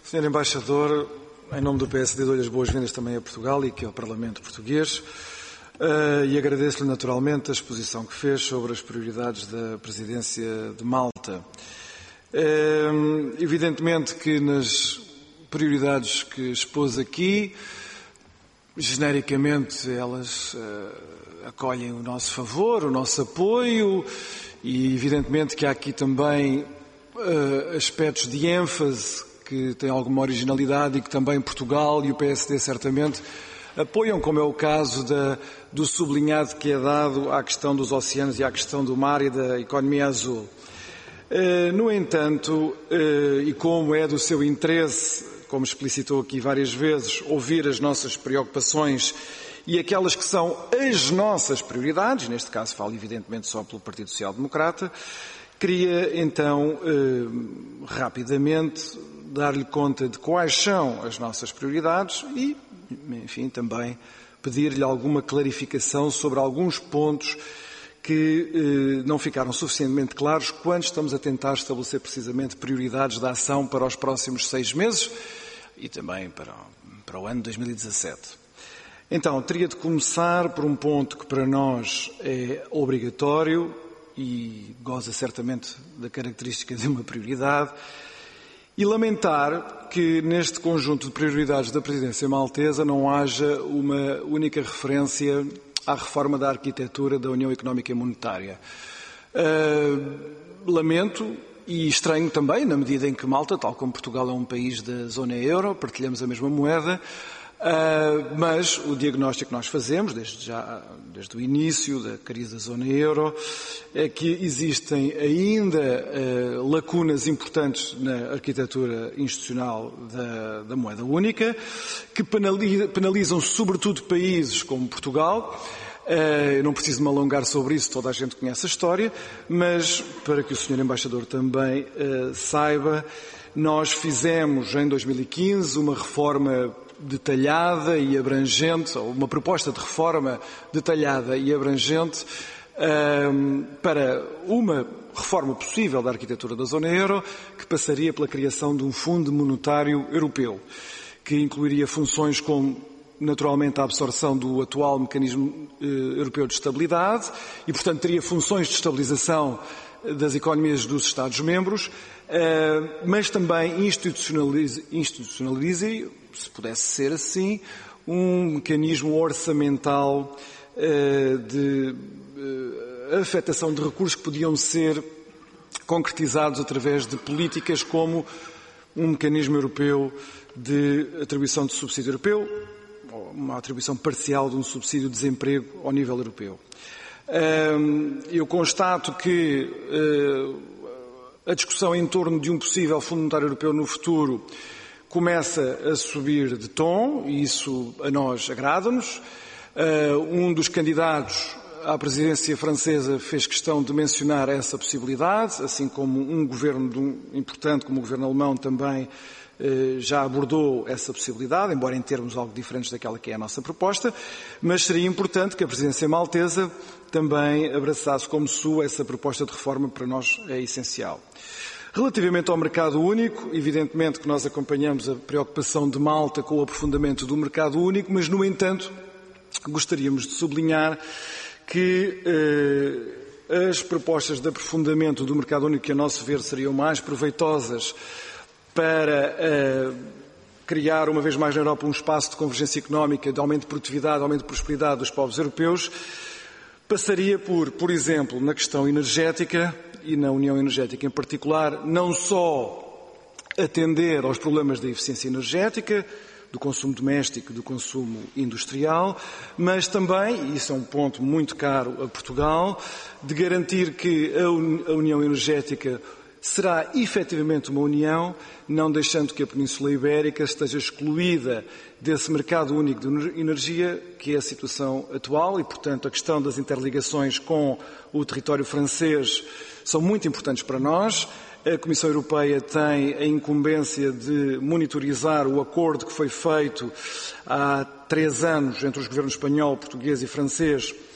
senhor Embaixador, em nome do P S D, dou-lhe as boas-vindas também a Portugal e aqui ao Parlamento Português uh, e agradeço-lhe naturalmente a exposição que fez sobre as prioridades da Presidência de Malta. Uh, evidentemente que nas prioridades que expôs aqui, genericamente elas uh, acolhem o nosso favor, o nosso apoio e evidentemente que há aqui também uh, aspectos de ênfase que têm alguma originalidade e que também Portugal e o P S D certamente apoiam, como é o caso da, do sublinhado que é dado à questão dos oceanos e à questão do mar e da economia azul. Uh, no entanto, uh, e como é do seu interesse, como explicitou aqui várias vezes, ouvir as nossas preocupações e aquelas que são as nossas prioridades, neste caso falo evidentemente só pelo Partido Social Democrata, queria então uh, rapidamente dar-lhe conta de quais são as nossas prioridades e, enfim, também pedir-lhe alguma clarificação sobre alguns pontos que eh, não ficaram suficientemente claros quando estamos a tentar estabelecer precisamente prioridades da ação para os próximos seis meses e também para, para o ano dois mil e dezassete. Então, teria de começar por um ponto que para nós é obrigatório e goza certamente da característica de uma prioridade, e lamentar que neste conjunto de prioridades da Presidência Maltesa não haja uma única referência à reforma da arquitetura da União Económica e Monetária. Uh, lamento e estranho também, na medida em que Malta, tal como Portugal, é um país da zona euro, partilhamos a mesma moeda, Uh, mas o diagnóstico que nós fazemos, desde, já, desde o início da crise da zona euro, é que existem ainda uh, lacunas importantes na arquitetura institucional da, da moeda única, que penaliza, penalizam sobretudo países como Portugal. Uh, eu não preciso me alongar sobre isso, toda a gente conhece a história, mas para que o senhor Embaixador também uh, saiba, nós fizemos em dois mil e quinze uma reforma detalhada e abrangente, ou uma proposta de reforma detalhada e abrangente um, para uma reforma possível da arquitetura da zona euro, que passaria pela criação de um Fundo Monetário Europeu, que incluiria funções como, naturalmente, a absorção do atual mecanismo eh, europeu de estabilidade e, portanto, teria funções de estabilização das economias dos Estados-membros, eh, mas também institucionalize, institucionalize se pudesse ser assim, um mecanismo orçamental uh, de uh, afetação de recursos que podiam ser concretizados através de políticas como um mecanismo europeu de atribuição de subsídio europeu, ou uma atribuição parcial de um subsídio de desemprego ao nível europeu. Uh, eu constato que uh, a discussão em torno de um possível Fundo Monetário Europeu no futuro começa a subir de tom, e isso a nós agrada-nos. Uh, um dos candidatos à presidência francesa fez questão de mencionar essa possibilidade, assim como um governo importante, como o governo alemão, também uh, já abordou essa possibilidade, embora em termos algo diferentes daquela que é a nossa proposta, mas seria importante que a presidência maltesa também abraçasse como sua essa proposta de reforma, para nós é essencial. Relativamente ao mercado único, evidentemente que nós acompanhamos a preocupação de Malta com o aprofundamento do mercado único, mas, no entanto, gostaríamos de sublinhar que eh, as propostas de aprofundamento do mercado único, que a nosso ver seriam mais proveitosas para eh, criar, uma vez mais na Europa, um espaço de convergência económica, de aumento de produtividade, aumento de prosperidade dos povos europeus, passaria por, por exemplo, na questão energética, e na União Energética em particular, não só atender aos problemas da eficiência energética, do consumo doméstico, do consumo industrial, mas também, e isso é um ponto muito caro a Portugal, de garantir que a União Energética será efetivamente uma união, não deixando que a Península Ibérica esteja excluída desse mercado único de energia, que é a situação atual, e, portanto, a questão das interligações com o território francês são muito importantes para nós. A Comissão Europeia tem a incumbência de monitorizar o acordo que foi feito há três anos entre os governos espanhol, português e francês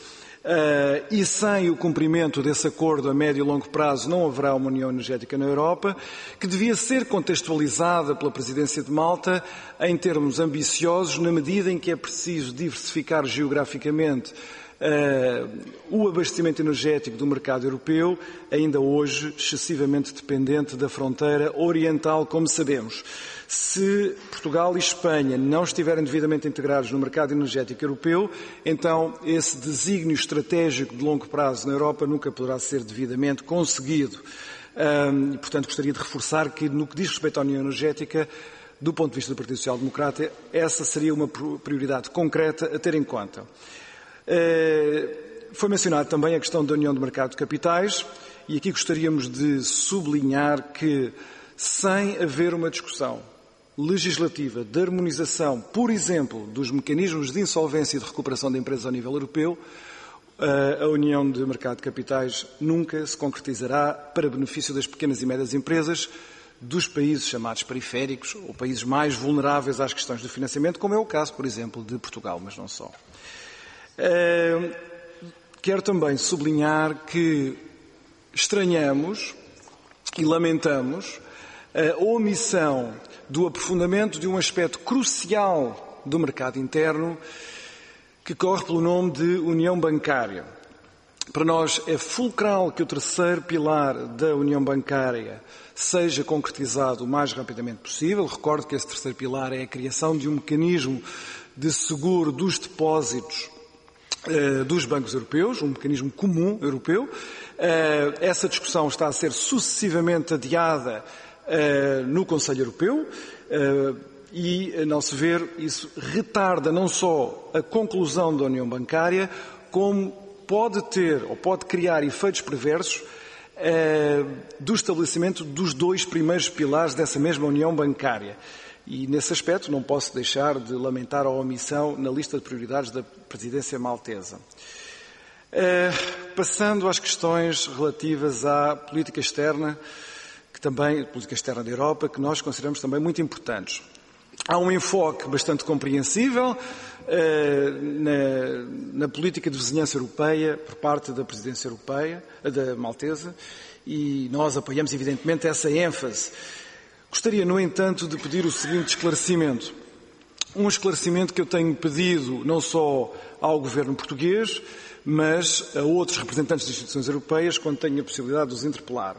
Uh, e sem o cumprimento desse acordo a médio e longo prazo não haverá uma União Energética na Europa, que devia ser contextualizada pela Presidência de Malta em termos ambiciosos, na medida em que é preciso diversificar geograficamente uh, o abastecimento energético do mercado europeu, ainda hoje excessivamente dependente da fronteira oriental, como sabemos. Se Portugal e Espanha não estiverem devidamente integrados no mercado energético europeu, então esse desígnio estratégico de longo prazo na Europa nunca poderá ser devidamente conseguido. Um, e, portanto, gostaria de reforçar que, no que diz respeito à União Energética, do ponto de vista do Partido Social Democrata, essa seria uma prioridade concreta a ter em conta. Uh, foi mencionada também a questão da União do Mercado de Capitais, e aqui gostaríamos de sublinhar que, sem haver uma discussão legislativa de harmonização, por exemplo, dos mecanismos de insolvência e de recuperação de empresas ao nível europeu, a União de Mercado de Capitais nunca se concretizará para benefício das pequenas e médias empresas dos países chamados periféricos ou países mais vulneráveis às questões do financiamento, como é o caso, por exemplo, de Portugal, mas não só. Quero também sublinhar que estranhamos e lamentamos a omissão do aprofundamento de um aspecto crucial do mercado interno que corre pelo nome de União Bancária. Para nós é fulcral que o terceiro pilar da União Bancária seja concretizado o mais rapidamente possível. Recordo que esse terceiro pilar é a criação de um mecanismo de seguro dos depósitos uh, dos bancos europeus, um mecanismo comum europeu. Uh, essa discussão está a ser sucessivamente adiada Uh, no Conselho Europeu uh, e, a nosso ver, isso retarda não só a conclusão da União Bancária, como pode ter ou pode criar efeitos perversos uh, do estabelecimento dos dois primeiros pilares dessa mesma União Bancária. E, nesse aspecto, não posso deixar de lamentar a omissão na lista de prioridades da Presidência maltesa. Uh, passando às questões relativas à política externa, que também, a política externa da Europa, que nós consideramos também muito importantes. Há um enfoque bastante compreensível eh, na, na política de vizinhança europeia por parte da Presidência Europeia, da Maltesa, e nós apoiamos evidentemente essa ênfase. Gostaria, no entanto, de pedir o seguinte esclarecimento. Um esclarecimento que eu tenho pedido não só ao governo português, mas a outros representantes das instituições europeias, quando tenho a possibilidade de os interpelar.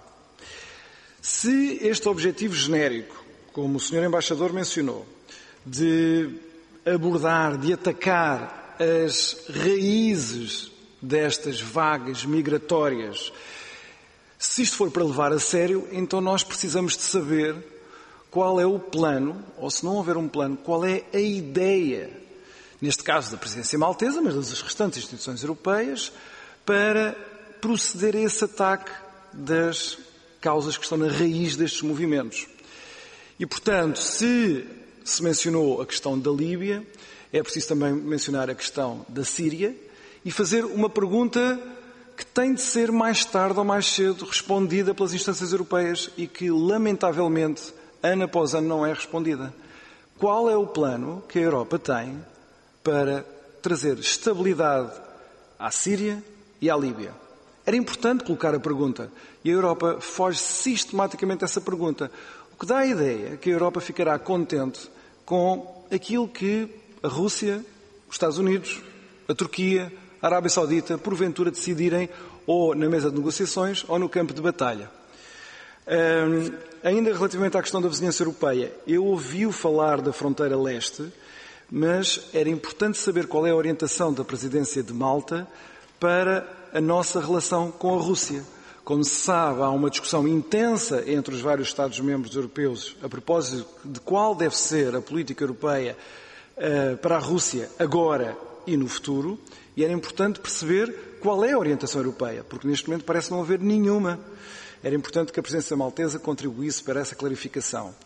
Se este objetivo genérico, como o senhor Embaixador mencionou, de abordar, de atacar as raízes destas vagas migratórias, se isto for para levar a sério, então nós precisamos de saber qual é o plano, ou se não houver um plano, qual é a ideia, neste caso da Presidência Maltesa, mas das restantes instituições europeias, para proceder a esse ataque das causas que estão na raiz destes movimentos. E, portanto, se se mencionou a questão da Líbia, é preciso também mencionar a questão da Síria e fazer uma pergunta que tem de ser mais tarde ou mais cedo respondida pelas instâncias europeias e que, lamentavelmente, ano após ano não é respondida. Qual é o plano que a Europa tem para trazer estabilidade à Síria e à Líbia? Era importante colocar a pergunta e a Europa foge sistematicamente dessa pergunta, o que dá a ideia que a Europa ficará contente com aquilo que a Rússia, os Estados Unidos, a Turquia, a Arábia Saudita, porventura decidirem ou na mesa de negociações ou no campo de batalha. Um, ainda relativamente à questão da vizinhança europeia, eu ouvi-o falar da fronteira leste, mas era importante saber qual é a orientação da Presidência de Malta para a nossa relação com a Rússia. Como se sabe, há uma discussão intensa entre os vários Estados-membros europeus a propósito de qual deve ser a política europeia uh, para a Rússia agora e no futuro, e era importante perceber qual é a orientação europeia, porque neste momento parece não haver nenhuma. Era importante que a Presidência maltesa contribuísse para essa clarificação.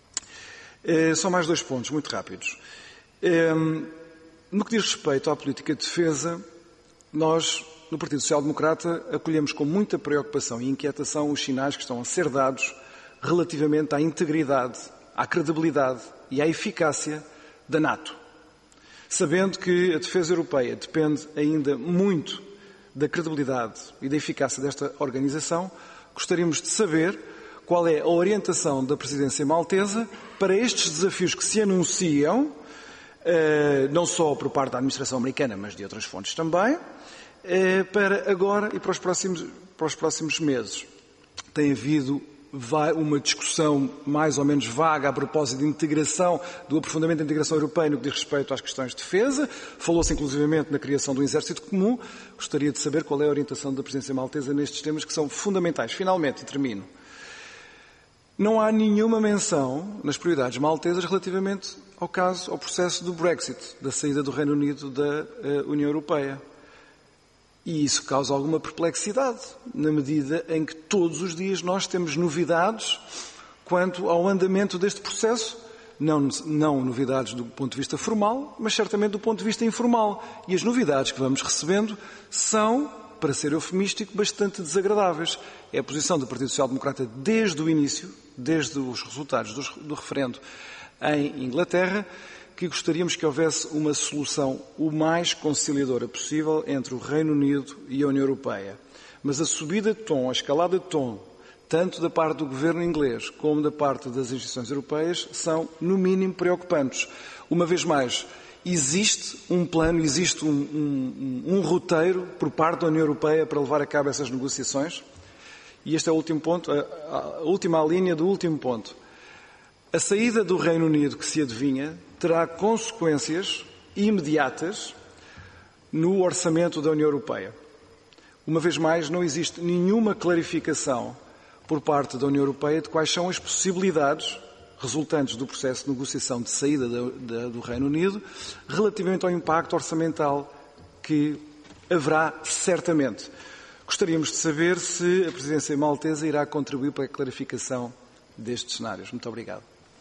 Uh, só mais dois pontos, muito rápidos. Uh, no que diz respeito à política de defesa, nós, no Partido Social Democrata, acolhemos com muita preocupação e inquietação os sinais que estão a ser dados relativamente à integridade, à credibilidade e à eficácia da NATO. Sabendo que a defesa europeia depende ainda muito da credibilidade e da eficácia desta organização, gostaríamos de saber qual é a orientação da presidência maltesa para estes desafios que se anunciam, não só por parte da administração americana, mas de outras fontes também, para agora e para os próximos, para os próximos meses. Tem havido uma discussão mais ou menos vaga a propósito de integração, do aprofundamento da integração europeia no que diz respeito às questões de defesa. Falou-se inclusivamente na criação do exército comum. Gostaria de saber qual é a orientação da presidência maltesa nestes temas que são fundamentais. Finalmente, e termino. Não há nenhuma menção nas prioridades maltesas relativamente ao caso, ao processo do Brexit, da saída do Reino Unido da União Europeia. E isso causa alguma perplexidade, na medida em que todos os dias nós temos novidades quanto ao andamento deste processo. Não, não novidades do ponto de vista formal, mas certamente do ponto de vista informal. E as novidades que vamos recebendo são, para ser eufemístico, bastante desagradáveis. É a posição do Partido Social Democrata desde o início, desde os resultados do, do referendo em Inglaterra, que gostaríamos que houvesse uma solução o mais conciliadora possível entre o Reino Unido e a União Europeia. Mas a subida de tom, a escalada de tom, tanto da parte do governo inglês como da parte das instituições europeias, são, no mínimo, preocupantes. Uma vez mais, existe um plano, existe um, um, um roteiro por parte da União Europeia para levar a cabo essas negociações? E este é o último ponto, a, a última linha do último ponto. A saída do Reino Unido que se adivinha terá consequências imediatas no orçamento da União Europeia. Uma vez mais, não existe nenhuma clarificação por parte da União Europeia de quais são as possibilidades resultantes do processo de negociação de saída da, da, do Reino Unido relativamente ao impacto orçamental que haverá certamente. Gostaríamos de saber se a presidência maltesa irá contribuir para a clarificação destes cenários. Muito obrigado.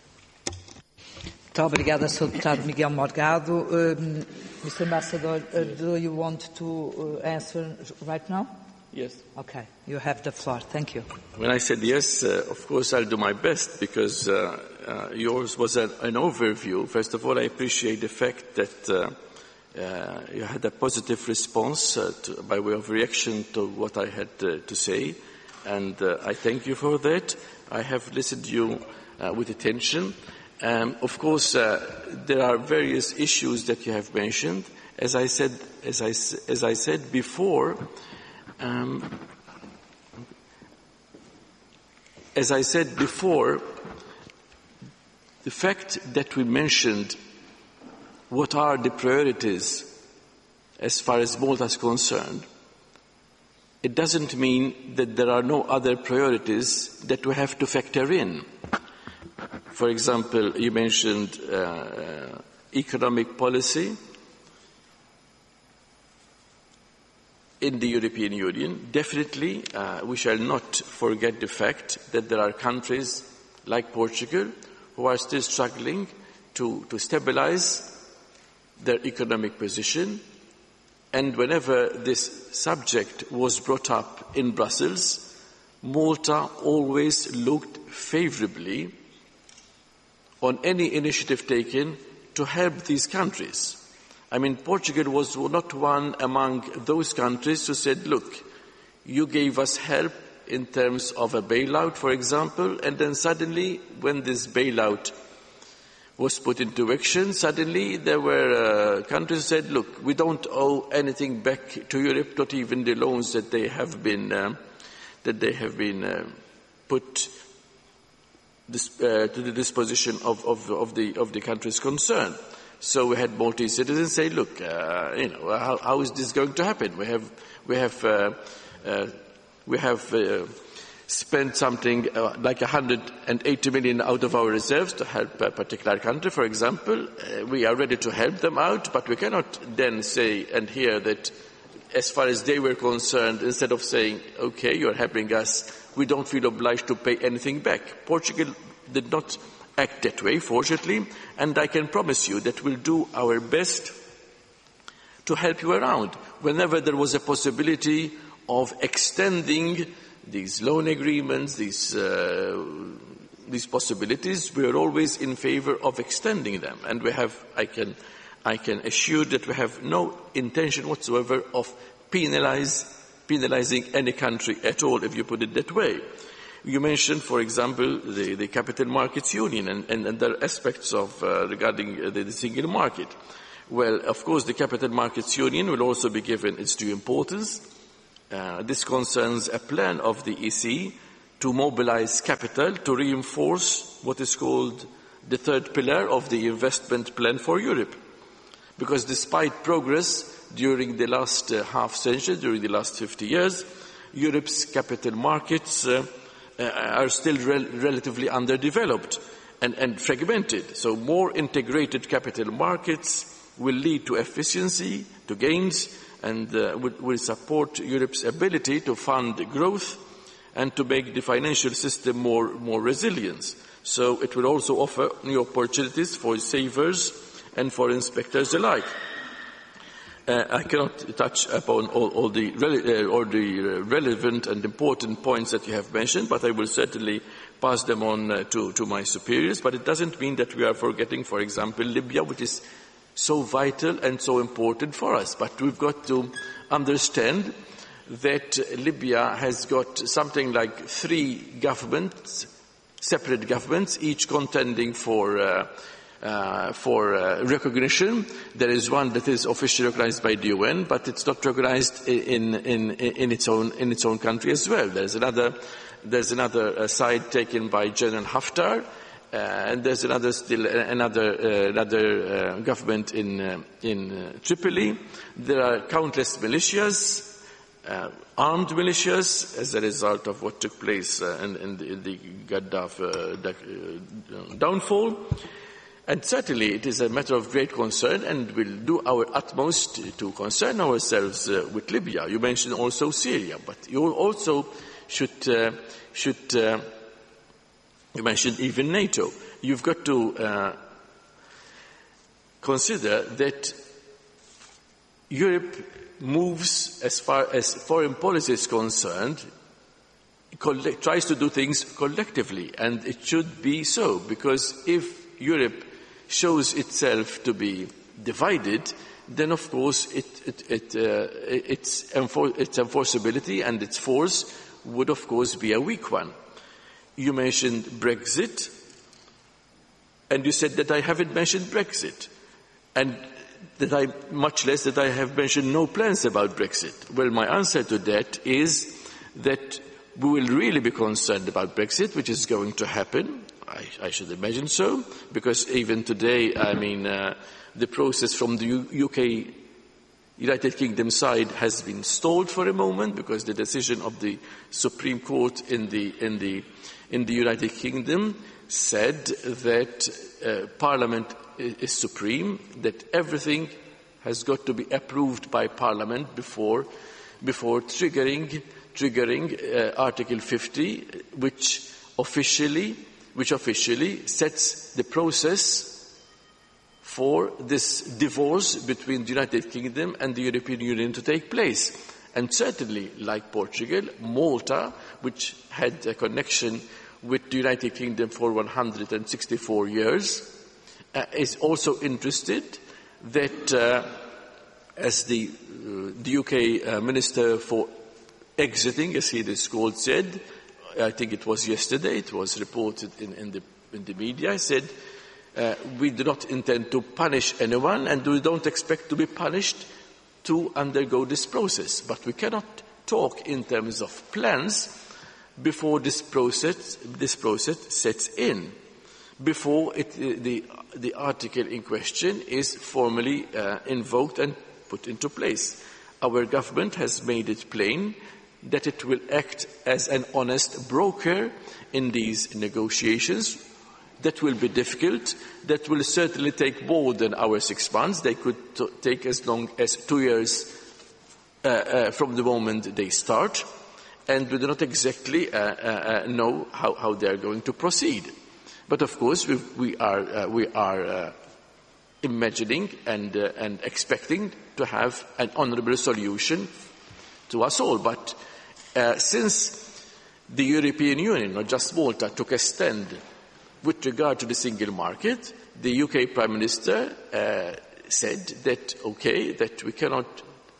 Muito obrigada, senhor Deputado Miguel Morgado. Um, Mister Ambassador, uh, do you want to uh, answer right now? Yes. Okay, you have the floor. Thank you. When I said yes, uh, of course I'll do my best, because uh, uh, yours was an, an overview. First of all, I appreciate the fact that uh, uh, you had a positive response uh, to, by way of reaction to what I had uh, to say, and uh, I thank you for that. I have listened to you uh, with attention. Um, of course, uh, there are various issues that you have mentioned. As I said, as I, as I said before, um, as I said before, the fact that we mentioned what are the priorities as far as Malta is concerned, it doesn't mean that there are no other priorities that we have to factor in. For example, you mentioned uh, economic policy in the European Union. Definitely, uh, we shall not forget the fact that there are countries like Portugal who are still struggling to, to stabilize their economic position. And whenever this subject was brought up in Brussels, Malta always looked favorably on any initiative taken to help these countries. I mean, Portugal was not one among those countries who said, look, you gave us help in terms of a bailout, for example, and then suddenly, when this bailout was put into action, suddenly there were uh, countries who said, look, we don't owe anything back to Europe, not even the loans that they have been, uh, that they have been uh, put This, uh, to the disposition of, of, of, the, of the countries concerned. So we had Maltese citizens say, look, uh, you know, how, how is this going to happen? We have, we have, uh, uh, we have uh, spent something uh, like one hundred eighty million out of our reserves to help a particular country, for example. Uh, we are ready to help them out, but we cannot then say and hear that as far as they were concerned, instead of saying, okay, you're helping us, we don't feel obliged to pay anything back. Portugal did not act that way, fortunately, and I can promise you that we'll do our best to help you around. Whenever there was a possibility of extending these loan agreements, these, uh, these possibilities, we are always in favor of extending them. And we have, I can, I can assure that we have no intention whatsoever of penalize, penalizing any country at all, if you put it that way. You mentioned, for example, the, the Capital Markets Union and, and, and other aspects of uh, regarding uh, the, the single market. Well, of course, the Capital Markets Union will also be given its due importance. Uh, this concerns a plan of the E C to mobilize capital to reinforce what is called the third pillar of the investment plan for Europe. Because despite progress during the last uh, half century, during the last fifty years, Europe's capital markets uh, uh, are still rel- relatively underdeveloped and, and fragmented. So more integrated capital markets will lead to efficiency, to gains, and uh, will, will support Europe's ability to fund growth and to make the financial system more, more resilient. So it will also offer new opportunities for savers and for inspectors alike. Uh, I cannot touch upon all, all, the, rele- uh, all the uh, relevant and important points that you have mentioned, but I will certainly pass them on uh, to, to my superiors. But it doesn't mean that we are forgetting, for example, Libya, which is so vital and so important for us. But we've got to understand that Libya has got something like three governments, separate governments, each contending for uh, uh, for uh, recognition. There is one that is officially recognized by the U N, but it's not recognized in in in its own in its own country as well. There's another there's another uh, side taken by General Haftar. Uh, and there's another still another uh, another uh, government in uh, in uh, Tripoli. There are countless militias, uh, armed militias, as a result of what took place uh, in, in the, in the Gaddafi uh, the, uh, downfall. And certainly, it is a matter of great concern, and we'll do our utmost to concern ourselves uh, with Libya. You mentioned also Syria, but you also should uh, should. Uh, You mentioned even NATO. You've got to uh, consider that Europe moves, as far as foreign policy is concerned, collect, tries to do things collectively, and it should be so, because if Europe shows itself to be divided, then of course it, it, it, uh, its, enfor- its enforceability and its force would of course be a weak one. You mentioned Brexit, and you said that I haven't mentioned Brexit, and that I, much less that I have mentioned no plans about Brexit. Well, my answer to that is that we will really be concerned about Brexit, which is going to happen. I, I should imagine so, because even today, I mean, uh, the process from the U- UK United Kingdom side has been stalled for a moment because the decision of the Supreme Court in the in the in the United Kingdom said that uh, Parliament is supreme, that everything has got to be approved by Parliament before before triggering triggering uh, Article fifty, which officially which officially sets the process for this divorce between the United Kingdom and the European Union to take place. And certainly, like Portugal, Malta, which had a connection with the United Kingdom for one hundred sixty-four years, uh, is also interested that, uh, as the, uh, the U K uh, Minister for Exiting, as he is called, said, I think it was yesterday, it was reported in, in, the, in the media, said, Uh, we do not intend to punish anyone, and we don't expect to be punished to undergo this process. But we cannot talk in terms of plans before this process, this process sets in, before it, uh, the, the article in question is formally uh, invoked and put into place. Our government has made it plain that it will act as an honest broker in these negotiations. That will be difficult. That will certainly take more than our six months. They could t- take as long as two years uh, uh, from the moment they start. And we do not exactly uh, uh, know how, how they are going to proceed. But of course, we, we are, uh, we are uh, imagining and, uh, and expecting to have an honourable solution to us all. But uh, since the European Union, not just Malta, took a stand with regard to the single market, the U K Prime Minister uh, said that, okay, that we cannot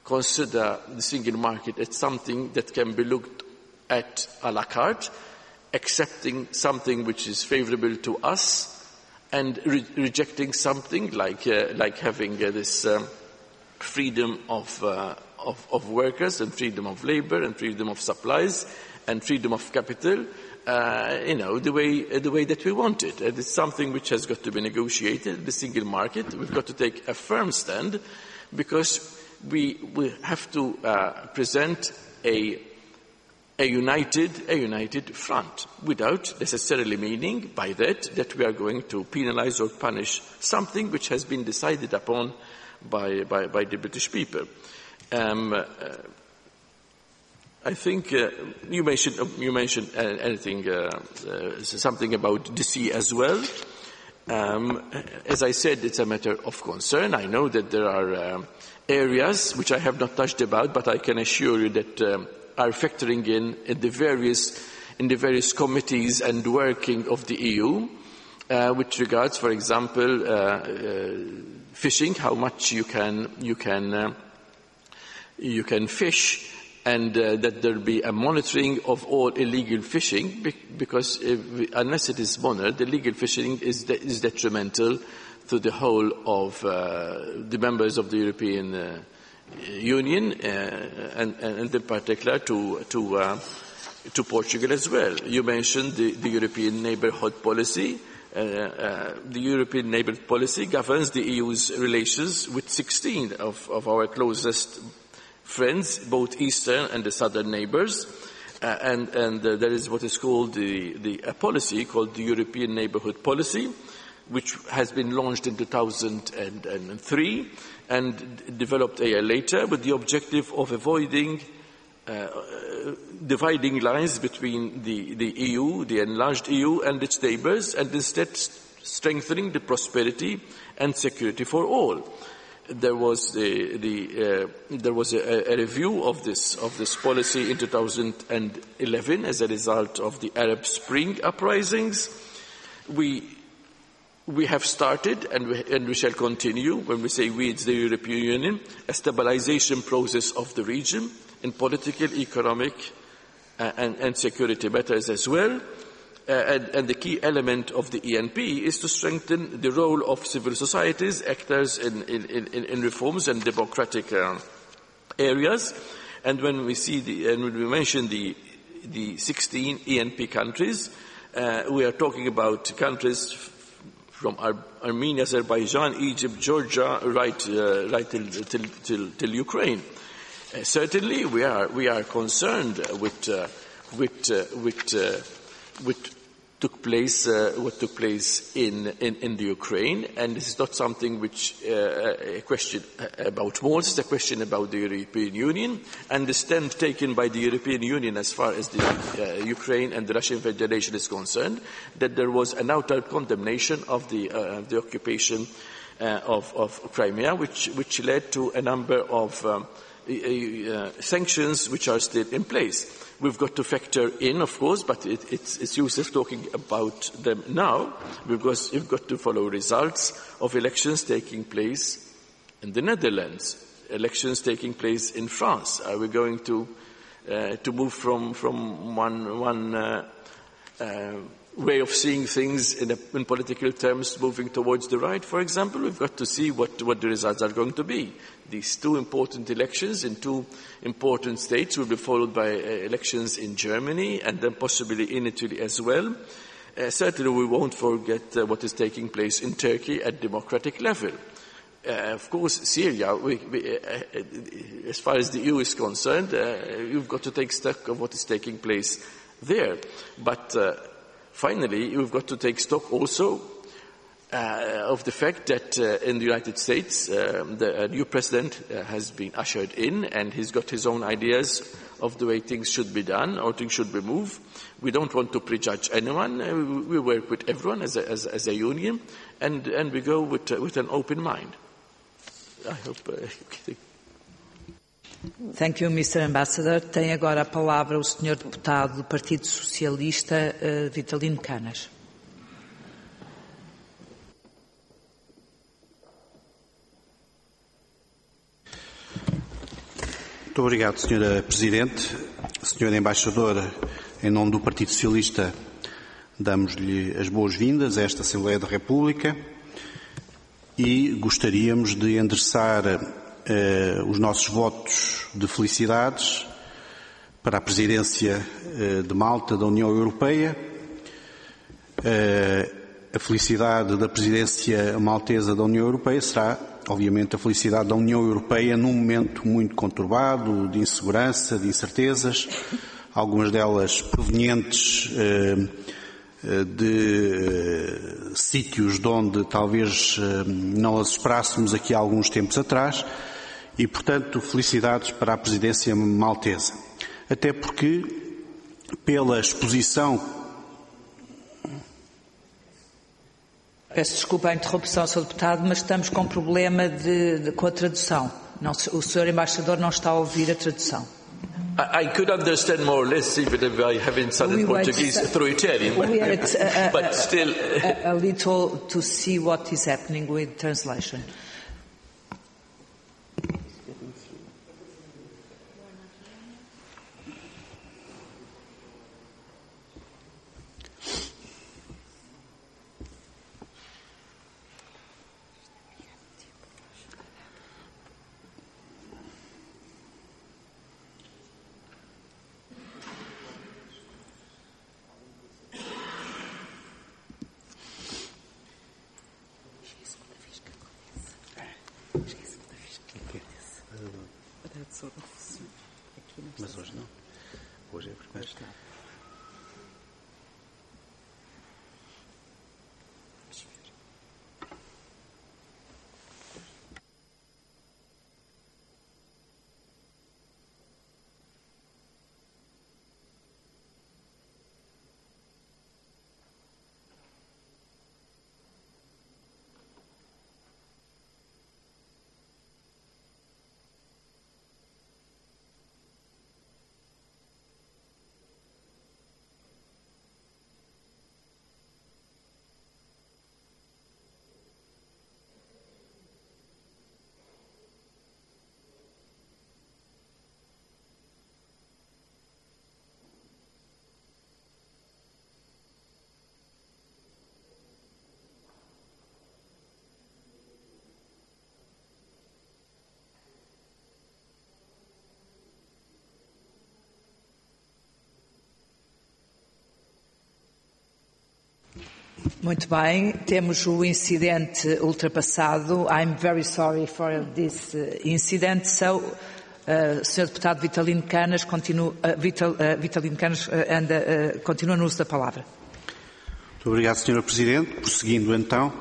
consider the single market as something that can be looked at a la carte, accepting something which is favorable to us and re- rejecting something like uh, like having uh, this um, freedom of, uh, of of workers and freedom of labor and freedom of supplies and freedom of capital, uh, you know, the way uh, the way that we want it. And it's something which has got to be negotiated. The single market, we've got to take a firm stand, because we we have to uh, present a a united a united front, without necessarily meaning by that that we are going to penalize or punish something which has been decided upon by by, by the British people. Um, uh, I think uh, you mentioned uh, you mentioned uh, anything uh, uh, something about the sea as well. Um, as I said, it's a matter of concern. I know that there are uh, areas which I have not touched about, but I can assure you that um, are factoring in in the various in the various committees and working of the E U, uh, with regards, for example, uh, uh, fishing, how much you can you can uh, you can fish, and uh, that there be a monitoring of all illegal fishing, because if we, unless it is monitored, illegal fishing is de- is detrimental to the whole of uh, the members of the European uh, Union, uh, and, and in particular to to uh, to Portugal as well. You mentioned the, the European Neighbourhood Policy. Uh, uh, the European Neighbourhood Policy governs the E U's relations with sixteen of, of our closest friends, both eastern and the southern neighbours, uh, and, and uh, there is what is called the, the a policy called the European Neighbourhood Policy, which has been launched in two thousand three and developed a year later, with the objective of avoiding uh, dividing lines between the, the E U, the enlarged E U, and its neighbours, and instead strengthening the prosperity and security for all. There was the, the uh, there was a, a review of this of this policy in two thousand eleven as a result of the Arab Spring uprisings. We we have started, and we, and we shall continue. When we say we, it's the European Union, a stabilization process of the region in political, economic, uh, and, and security matters as well. Uh, and, and the key element of the E N P is to strengthen the role of civil societies, actors in, in, in, in reforms and democratic uh, areas. And when we see the, and when we mention the, the sixteen E N P countries, uh, we are talking about countries from Ar- Armenia, Azerbaijan, Egypt, Georgia, right, uh, right till, till, till, till Ukraine. Uh, certainly, we are we are concerned with uh, with uh, with. Uh, with took place, uh, what took place in, in, in the Ukraine, and this is not something which, uh, a question about Malta, it's a question about the European Union, and the stand taken by the European Union as far as the uh, Ukraine and the Russian Federation is concerned, that there was an outright condemnation of the, uh, the occupation uh, of, of Crimea, which, which led to a number of um, uh, sanctions which are still in place. We've got to factor in, of course, but it, it's, it's useless talking about them now, because we've got to follow results of elections taking place in the Netherlands, elections taking place in France. Are we going to uh, to move from from one one uh, uh, way of seeing things in, a, in political terms, moving towards the right, for example? We've got to see what what the results are going to be. These two important elections in two important states will be followed by uh, elections in Germany and then possibly in Italy as well. Uh, certainly we won't forget uh, what is taking place in Turkey at democratic level. Uh, of course, Syria, we, we, uh, uh, as far as the E U is concerned, uh, you've got to take stock of what is taking place there. But uh, finally, you've got to take stock also Uh, of the fact that uh, in the United States uh, the uh, new president uh, has been ushered in, and he's got his own ideas of the way things should be done or things should be moved. We don't want to prejudge anyone. Uh, we, we work with everyone as a, as, as a union, and, and we go with, uh, with an open mind. I hope. Uh, Thank you, Mister Ambassador. Tem agora a palavra o senhor deputado do Partido Socialista, uh, Vitalino Canas. Muito obrigado, senhora Presidente. senhora Embaixadora, em nome do Partido Socialista, damos-lhe as boas-vindas a esta Assembleia da República e gostaríamos de endereçar eh, os nossos votos de felicidades para a Presidência eh, de Malta da União Europeia. Eh, a felicidade da Presidência Maltesa da União Europeia será, obviamente, a felicidade da União Europeia num momento muito conturbado, de insegurança, de incertezas, algumas delas provenientes eh, de uh, sítios de onde talvez uh, não as esperássemos aqui há alguns tempos atrás e, portanto, felicidades para a presidência maltesa. Até porque, pela exposição... Peço desculpa a interrupção, senhor Deputado, mas estamos com problema de, de, com a tradução. Não, o senhor Embaixador não está a ouvir a tradução. I could understand more or less even if I haven't studied Portuguese through Italian, but, we are at, uh, but still... a, a little to see what is happening with translation. Mas hoje não. Hoje é a primeira. Muito bem, temos o incidente ultrapassado. I'm very sorry for this incident. So, uh, senhor Deputado Vitalino Canas, continua, uh, Vital, uh, Vitalino Canas uh, anda, uh, continua no uso da palavra. Muito obrigado, senhora Presidente. Prosseguindo então,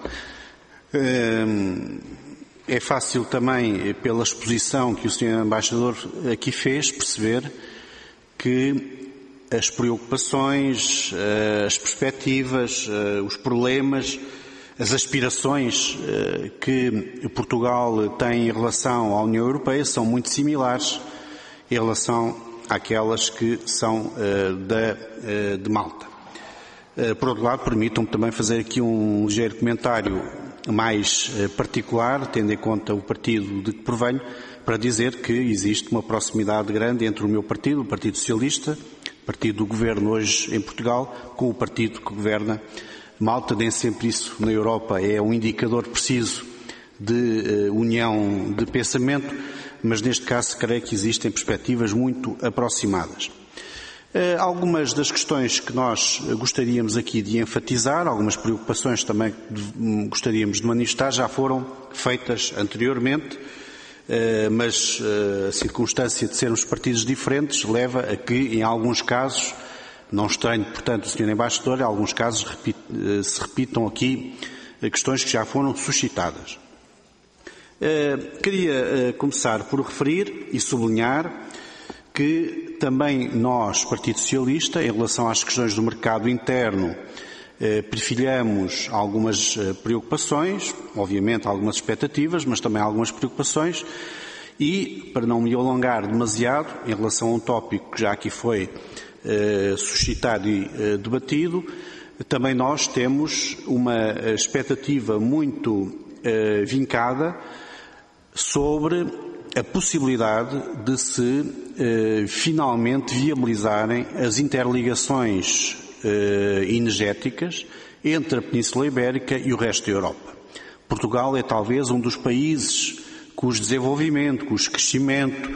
é fácil também, pela exposição que o senhor Embaixador aqui fez, perceber que as preocupações, as perspectivas, os problemas, as aspirações que Portugal tem em relação à União Europeia são muito similares em relação àquelas que são da, de Malta. Por outro lado, permitam-me também fazer aqui um ligeiro comentário mais particular, tendo em conta o partido de que provenho, para dizer que existe uma proximidade grande entre o meu partido, o Partido Socialista, partido do governo hoje em Portugal, com o partido que governa Malta. Nem sempre isso na Europa é um indicador preciso de uh, união de pensamento, mas neste caso creio que existem perspectivas muito aproximadas. Uh, algumas das questões que nós gostaríamos aqui de enfatizar, algumas preocupações também que um, gostaríamos de manifestar, já foram feitas anteriormente. Uh, mas uh, a circunstância de sermos partidos diferentes leva a que, em alguns casos, não estranho, portanto, o senhor Embaixador, em alguns casos repito, uh, se repitam aqui uh, questões que já foram suscitadas. Uh, queria uh, começar por referir e sublinhar que também nós, Partido Socialista, em relação às questões do mercado interno, Eh, perfilhamos algumas eh, preocupações, obviamente algumas expectativas, mas também algumas preocupações e, para não me alongar demasiado, em relação a um tópico que já aqui foi eh, suscitado e eh, debatido, também nós temos uma expectativa muito eh, vincada sobre a possibilidade de se eh, finalmente viabilizarem as interligações eh, energéticas entre a Península Ibérica e o resto da Europa. Portugal é talvez um dos países cujo desenvolvimento, cujo crescimento,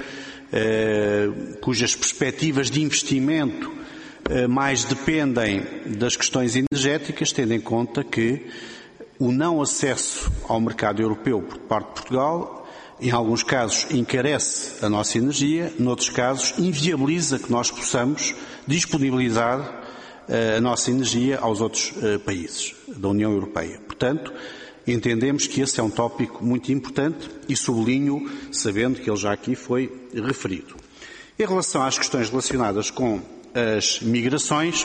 eh, cujas perspectivas de investimento eh, mais dependem das questões energéticas, tendo em conta que o não acesso ao mercado europeu por parte de Portugal, em alguns casos, encarece a nossa energia, noutros casos, inviabiliza que nós possamos disponibilizar a nossa energia aos outros países da União Europeia. Portanto, entendemos que esse é um tópico muito importante e sublinho, sabendo que ele já aqui foi referido. Em relação às questões relacionadas com as migrações,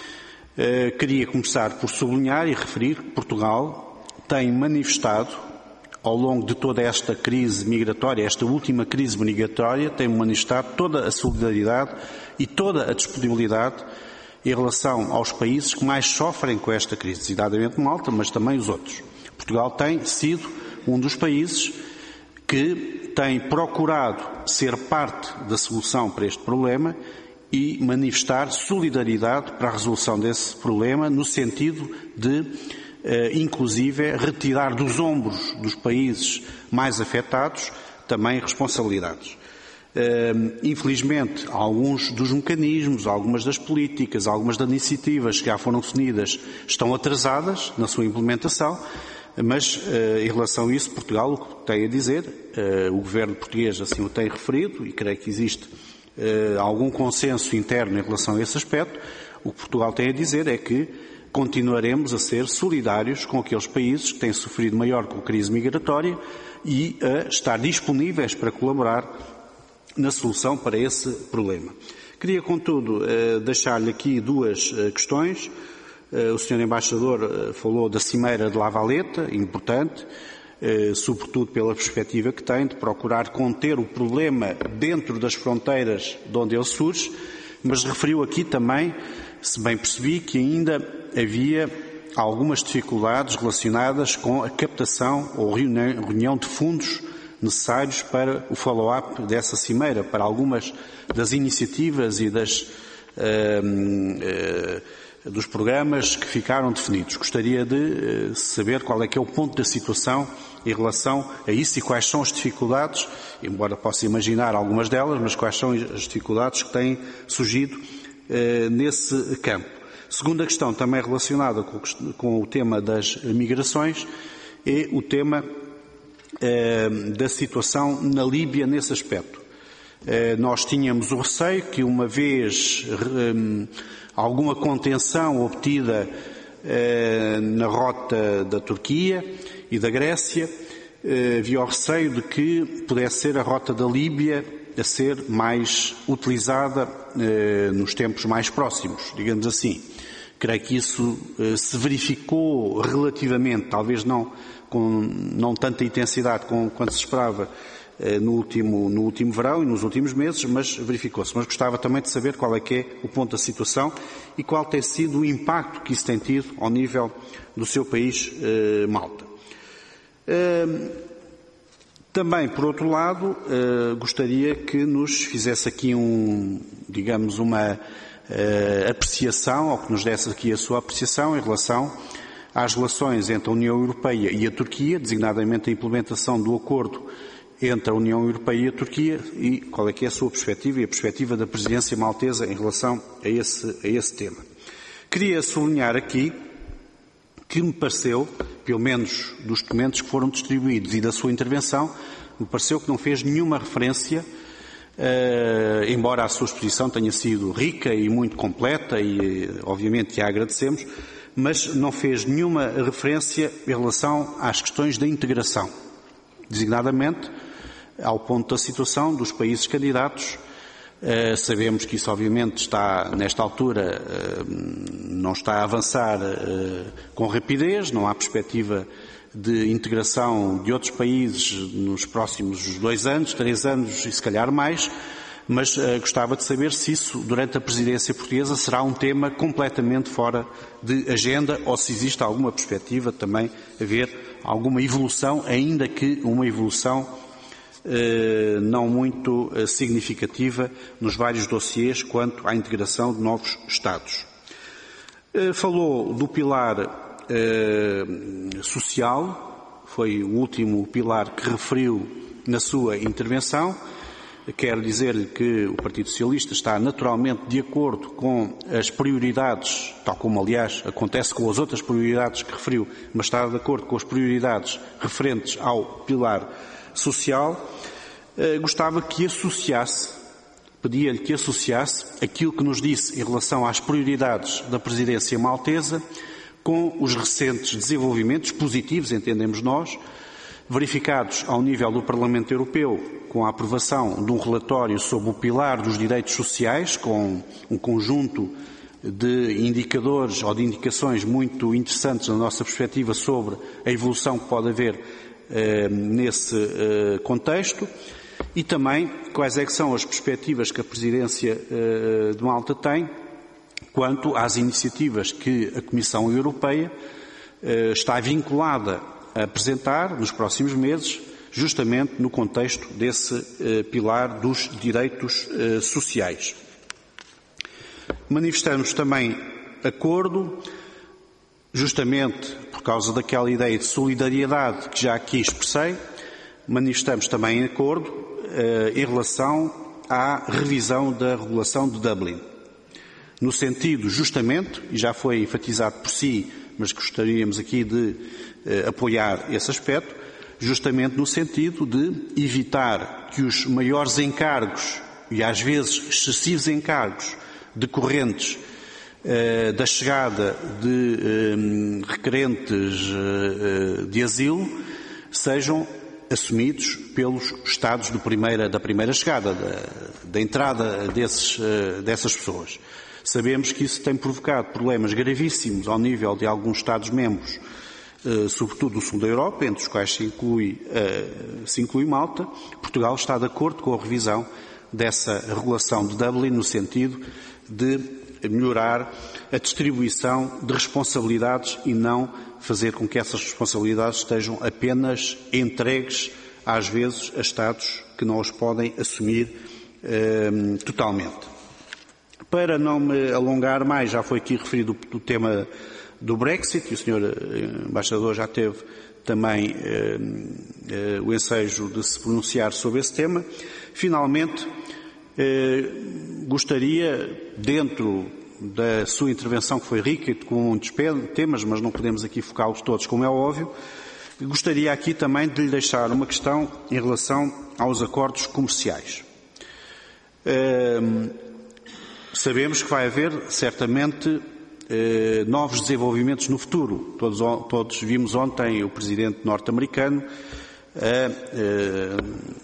queria começar por sublinhar e referir que Portugal tem manifestado, ao longo de toda esta crise migratória, esta última crise migratória, tem manifestado toda a solidariedade e toda a disponibilidade em relação aos países que mais sofrem com esta crise, designadamente Malta, mas também os outros. Portugal tem sido um dos países que tem procurado ser parte da solução para este problema e manifestar solidariedade para a resolução desse problema, no sentido de, eh, inclusive, retirar dos ombros dos países mais afetados também responsabilidades. Uh, infelizmente, alguns dos mecanismos, algumas das políticas, algumas das iniciativas que já foram definidas estão atrasadas na sua implementação, mas uh, em relação a isso, Portugal, o que tem a dizer, uh, o governo português assim o tem referido, e creio que existe uh, algum consenso interno em relação a esse aspecto, o que Portugal tem a dizer é que continuaremos a ser solidários com aqueles países que têm sofrido maior com a crise migratória e a estar disponíveis para colaborar na solução para esse problema. Queria, contudo, deixar-lhe aqui duas questões. O senhor Embaixador falou da Cimeira de La Valeta, importante, sobretudo pela perspectiva que tem de procurar conter o problema dentro das fronteiras de onde ele surge, mas referiu aqui também, se bem percebi, que ainda havia algumas dificuldades relacionadas com a captação ou reunião de fundos necessários para o follow-up dessa cimeira, para algumas das iniciativas e das, uh, uh, dos programas que ficaram definidos. Gostaria de uh, saber qual é que é o ponto da situação em relação a isso e quais são as dificuldades, embora possa imaginar algumas delas, mas quais são as dificuldades que têm surgido uh, nesse campo. Segunda questão, também relacionada com, com o tema das migrações, é o tema da situação na Líbia nesse aspecto. Nós tínhamos o receio que, uma vez alguma contenção obtida na rota da Turquia e da Grécia, havia o receio de que pudesse ser a rota da Líbia a ser mais utilizada nos tempos mais próximos, digamos assim. Creio que isso se verificou relativamente, talvez não com não tanta intensidade como quanto se esperava eh, no, último, no último verão e nos últimos meses, mas verificou-se. Mas gostava também de saber qual é que é o ponto da situação e qual tem sido o impacto que isso tem tido ao nível do seu país, eh, Malta. Eh, também, por outro lado, eh, gostaria que nos fizesse aqui um, digamos, uma eh, apreciação, ou que nos desse aqui a sua apreciação em relação às relações entre a União Europeia e a Turquia, designadamente a implementação do acordo entre a União Europeia e a Turquia, e qual é que é a sua perspectiva e a perspectiva da presidência maltesa em relação a esse, a esse tema. Queria sublinhar aqui que me pareceu, pelo menos dos documentos que foram distribuídos e da sua intervenção, me pareceu que não fez nenhuma referência, uh, embora a sua exposição tenha sido rica e muito completa e, obviamente, a agradecemos, mas não fez nenhuma referência em relação às questões da integração, designadamente ao ponto da situação dos países candidatos. Uh, sabemos que isso, obviamente, está, nesta altura, uh, não está a avançar uh, com rapidez, não há perspectiva de integração de outros países nos próximos dois anos, três anos e se calhar mais, mas uh, gostava de saber se isso, durante a presidência portuguesa, será um tema completamente fora de agenda ou se existe alguma perspectiva também haver alguma evolução, ainda que uma evolução eh, não muito eh, significativa nos vários dossiês quanto à integração de novos Estados. Eh, falou do pilar eh, social, foi o último pilar que referiu na sua intervenção. Quero dizer-lhe que o Partido Socialista está naturalmente de acordo com as prioridades, tal como aliás acontece com as outras prioridades que referiu, mas está de acordo com as prioridades referentes ao pilar social. Eh, gostava que associasse, pedia-lhe que associasse aquilo que nos disse em relação às prioridades da presidência maltesa com os recentes desenvolvimentos positivos, entendemos nós, verificados ao nível do Parlamento Europeu, com a aprovação de um relatório sobre o pilar dos direitos sociais, com um conjunto de indicadores ou de indicações muito interessantes na nossa perspectiva sobre a evolução que pode haver eh, nesse eh, contexto, e também quais é que são as perspectivas que a presidência eh, de Malta tem quanto às iniciativas que a Comissão Europeia eh, está vinculada a apresentar nos próximos meses, justamente no contexto desse eh, pilar dos direitos eh, sociais. Manifestamos também acordo, justamente por causa daquela ideia de solidariedade que já aqui expressei, manifestamos também acordo eh, em relação à revisão da regulação de Dublin. No sentido, justamente, e já foi enfatizado por si, mas gostaríamos aqui de eh, apoiar esse aspecto, justamente no sentido de evitar que os maiores encargos, e às vezes excessivos encargos, decorrentes eh, da chegada de eh, requerentes eh, de asilo, sejam assumidos pelos Estados do primeira, da primeira chegada, da, da entrada desses, eh, dessas pessoas. Sabemos que isso tem provocado problemas gravíssimos ao nível de alguns Estados-membros, eh, sobretudo no sul da Europa, entre os quais se inclui, eh, se inclui Malta. Portugal está de acordo com a revisão dessa regulação de Dublin no sentido de melhorar a distribuição de responsabilidades e não fazer com que essas responsabilidades estejam apenas entregues, às vezes, a Estados que não as podem assumir eh, totalmente. Para não me alongar mais, já foi aqui referido o tema do Brexit, e o senhor Embaixador já teve também eh, eh, o ensejo de se pronunciar sobre esse tema. Finalmente, eh, gostaria, dentro da sua intervenção, que foi rica com muitos temas, mas não podemos aqui focá-los todos, como é óbvio, gostaria aqui também de lhe deixar uma questão em relação aos acordos comerciais. Eh, Sabemos que vai haver, certamente, eh, novos desenvolvimentos no futuro. Todos, todos vimos ontem o presidente norte-americano a, eh,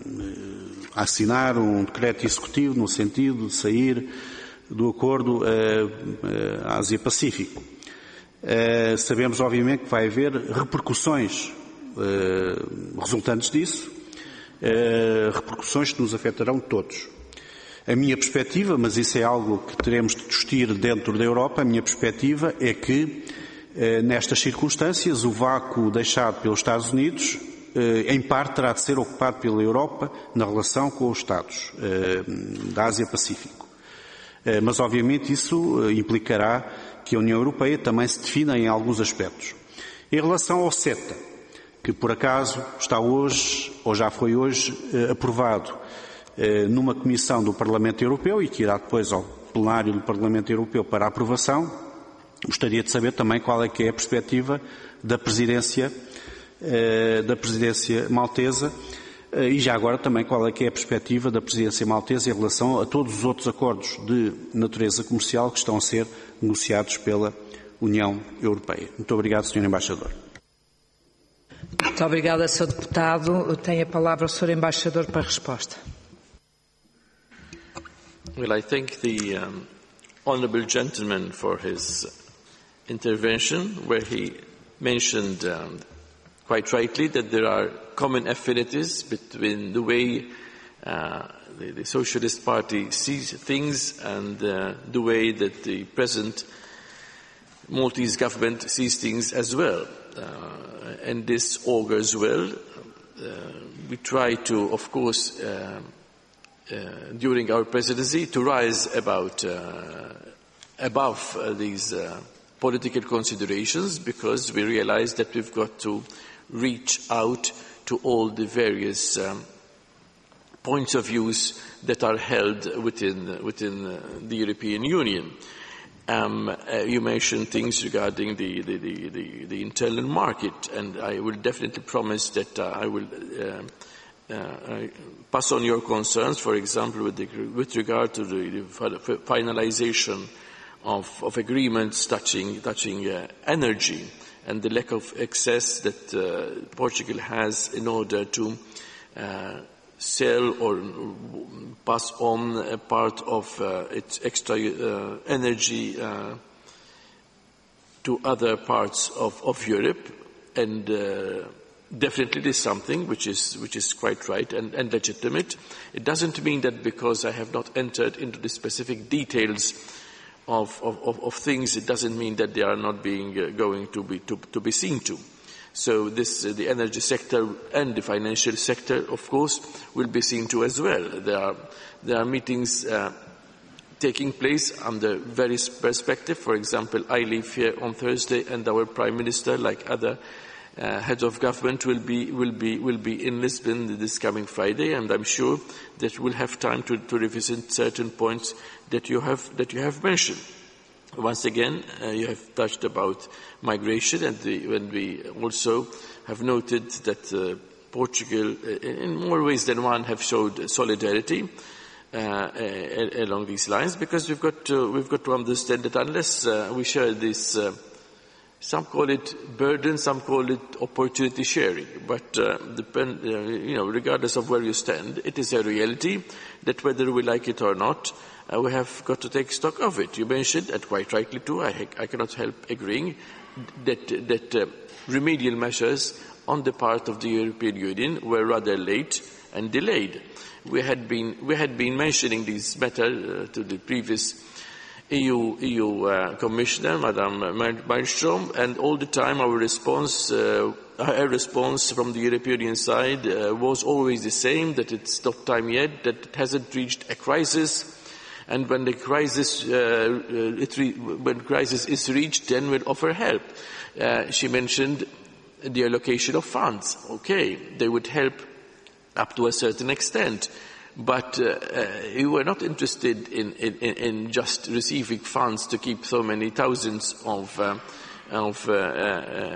a assinar um decreto executivo no sentido de sair do acordo eh, eh, Ásia-Pacífico. Eh, sabemos, obviamente, que vai haver repercussões eh, resultantes disso, eh, repercussões que nos afetarão todos. A minha perspectiva, mas isso é algo que teremos de discutir dentro da Europa, a minha perspectiva é que, eh, nestas circunstâncias, o vácuo deixado pelos Estados Unidos, eh, em parte, terá de ser ocupado pela Europa na relação com os Estados eh, da Ásia-Pacífico. Eh, mas, obviamente, isso eh, implicará que a União Europeia também se defina em alguns aspectos. Em relação ao CETA, que, por acaso, está hoje, ou já foi hoje, eh, aprovado numa comissão do Parlamento Europeu e que irá depois ao plenário do Parlamento Europeu para aprovação, gostaria de saber também qual é que é a perspectiva da presidência, da presidência maltesa e já agora também qual é que é a perspectiva da presidência maltesa em relação a todos os outros acordos de natureza comercial que estão a ser negociados pela União Europeia. Muito obrigado, senhor Embaixador. Muito obrigada, senhor Deputado. Tem a palavra o senhor Embaixador para a resposta. Well, I thank the um, honourable gentleman for his intervention, where he mentioned um, quite rightly that there are common affinities between the way uh, the, the Socialist Party sees things and uh, the way that the present Maltese government sees things as well. Uh, and this augurs well. Uh, we try to, of course, uh, uh, during our presidency, to rise about uh, above uh, these uh, political considerations, because we realize that we've got to reach out to all the various um, points of views that are held within, within uh, the European Union. Um, uh, you mentioned things regarding the, the, the, the, the internal market, and I will definitely promise that uh, I will uh, uh, pass on your concerns, for example, with, the, with regard to the, the finalization of, of agreements touching, touching uh, energy and the lack of access that uh, Portugal has in order to uh, sell or pass on a part of uh, its extra uh, energy uh, to other parts of, of Europe, and uh, definitely this is something which is which is quite right and, and legitimate. It doesn't mean that because I have not entered into the specific details of, of, of things, it doesn't mean that they are not being uh, going to be to, to be seen to. So this, uh, the energy sector and the financial sector, of course, will be seen to as well. There are, there are meetings uh, taking place under various perspectives. For example, I leave here on Thursday, and our Prime Minister, like other uh, heads of government, will be, will be, will be in Lisbon this coming Friday, and I'm sure that we'll have time to, to revisit certain points that you have, that you have mentioned. Once again, uh, you have touched about migration, and the, when we also have noted that uh, Portugal, uh, in more ways than one, have showed solidarity uh, uh, along these lines, because we've got to, we've got to understand that unless uh, we share this, uh, some call it burden, some call it opportunity sharing, but uh, depend, uh, you know, regardless of where you stand, it is a reality that whether we like it or not, Uh, we have got to take stock of it. You mentioned, and quite rightly too, I, I cannot help agreeing, that, that uh, remedial measures on the part of the European Union were rather late and delayed. We had been, we had been mentioning this matter uh, to the previous E U, E U uh, Commissioner, Madame Malmström, and all the time our response, uh, our response from the European Union side uh, was always the same, that it's not time yet, that it hasn't reached a crisis. And when the crisis, uh, it re- when crisis is reached, then we'll offer help. Uh, she mentioned the allocation of funds. Okay, they would help up to a certain extent, but uh, uh, we were not interested in, in, in just receiving funds to keep so many thousands of uh, of uh, uh,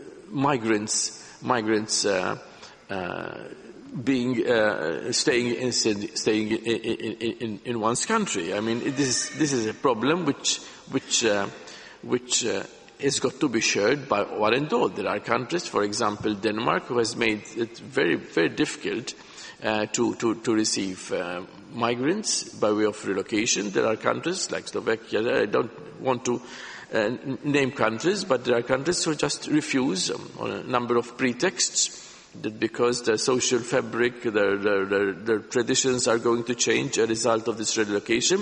migrants migrants. Uh, uh, being uh, staying in staying in, in, in, in one's country. I mean, this is this is a problem which which uh, which uh, has got to be shared by one and all. There are countries, for example, Denmark, who has made it very very difficult uh, to to to receive uh, migrants by way of relocation. There are countries like Slovakia. I don't want to uh, name countries, but there are countries who just refuse um, on a number of pretexts. That because their social fabric, their, their, their, their traditions are going to change as a result of this relocation.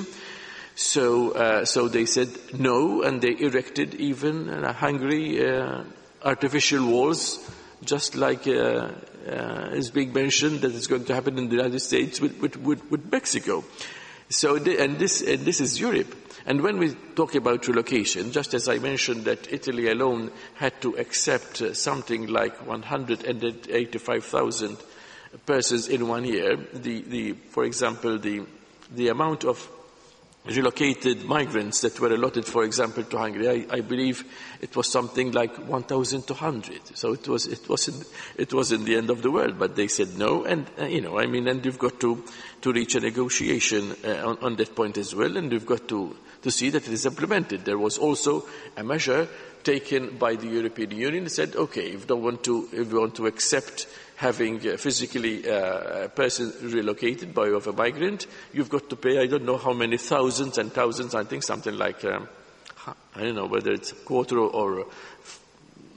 So, uh, so they said no, and they erected even in Hungary uh, artificial walls, just like uh, uh, is being mentioned that is going to happen in the United States with, with, with, with Mexico. So, they, and this and this is Europe. And when we talk about relocation, just as I mentioned that Italy alone had to accept uh, something like one hundred eighty-five thousand persons in one year, the, the, for example, the, the amount of relocated migrants that were allotted, for example, to Hungary, I, I believe it was something like one thousand two hundred. So it was, it wasn't, it wasn't the end of the world, but they said no, and, uh, you know, I mean, and you've got to, to reach a negotiation uh, on, on that point as well, and you've got to, to see that it is implemented. There was also a measure taken by the European Union that said, okay, if you don't want to, if you want to accept having uh, physically uh, a person relocated by way of a migrant, you've got to pay, I don't know how many thousands and thousands, I think something like, um, I don't know whether it's a quarter or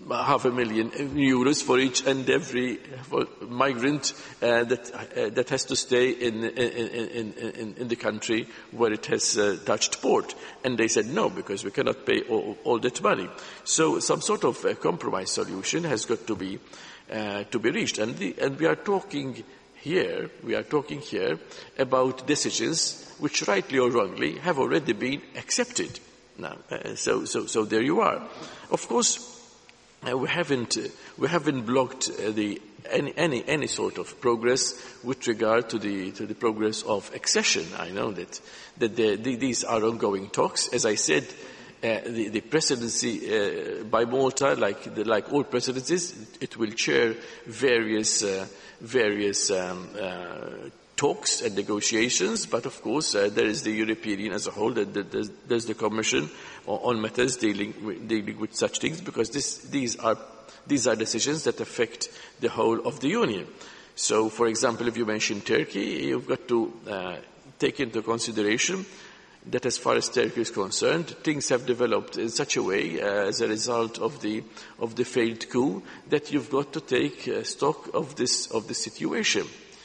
half a million euros for each and every for migrant uh, that uh, that has to stay in in, in, in in the country where it has uh, touched port. And they said no, because we cannot pay all, all that money. So some sort of uh, compromise solution has got to be uh, to be reached. And the, and we are talking here, we are talking here about decisions which, rightly or wrongly, have already been accepted. Now, uh, so so so there you are. Of course. Uh, we haven't uh, we haven't blocked uh, the any any any sort of progress with regard to the to the progress of accession. I know that that the, the, these are ongoing talks. As I said, uh, the, the presidency uh, by Malta, like the, like all presidencies, it will chair various uh, various um, uh, talks and negotiations, but of course uh, there is the European Union as a whole, that there's, there's the Commission on matters dealing with, dealing with such things, because this, these are these are decisions that affect the whole of the Union. So, for example, if you mention Turkey, you've got to uh, take into consideration that as far as Turkey is concerned, things have developed in such a way uh, as a result of the of the failed coup that you've got to take uh, stock of this of the situation.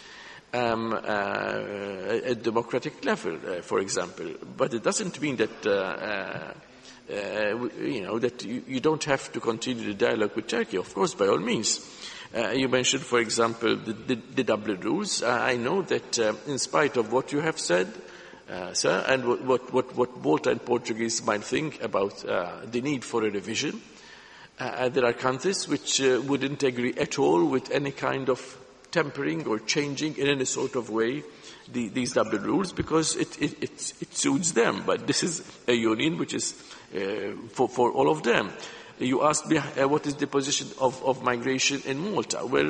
Um, uh, at democratic level, uh, for example. But it doesn't mean that, uh, uh, uh, you know, that you, you don't have to continue the dialogue with Turkey. Of course, by all means. Uh, you mentioned, for example, the, the, the Dublin rules. Uh, I know that uh, in spite of what you have said, uh, sir, and what, what, what, what Malta and Portuguese might think about uh, the need for a revision, uh, there are countries which uh, wouldn't agree at all with any kind of tempering or changing in any sort of way the, these Dublin rules, because it, it, it, it suits them. But this is a union which is uh, for, for all of them. You asked me uh, what is the position of, of migration in Malta. Well,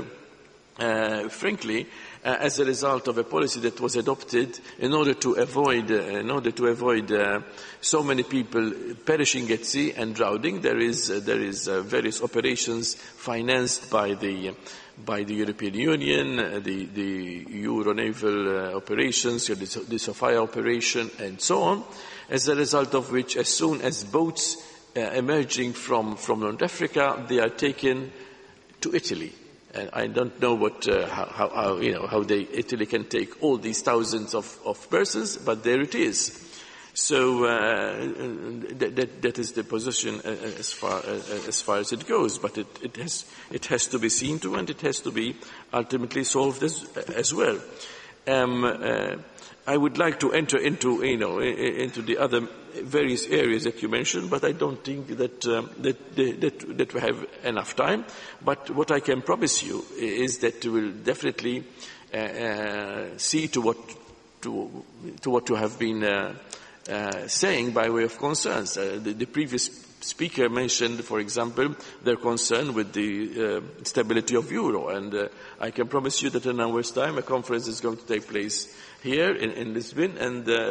uh, frankly, uh, as a result of a policy that was adopted in order to avoid, uh, in order to avoid uh, so many people perishing at sea and drowning, there is uh, there is uh, various operations financed by the uh, by the European Union, uh, the, the Euro-naval uh, operations, the, the Sophia operation, and so on, as a result of which, as soon as boats uh, emerging from, from North Africa, they are taken to Italy. And I don't know what, uh, how, how, how, you know, how they, Italy can take all these thousands of, of persons, but there it is. So uh, that, that, that is the position as far as far as it goes. But it, it has it has to be seen to, and it has to be ultimately solved as as well. Um, uh, I would like to enter into you know into the other various areas that you mentioned, but I don't think that um, that, that that we have enough time. But what I can promise you is that we will definitely uh, uh, see to what to to what you have been. Uh, Uh, saying by way of concerns. Uh, the, the previous speaker mentioned, for example, their concern with the uh, stability of euro, and uh, I can promise you that in an hour's time a conference is going to take place here in, in Lisbon, and uh,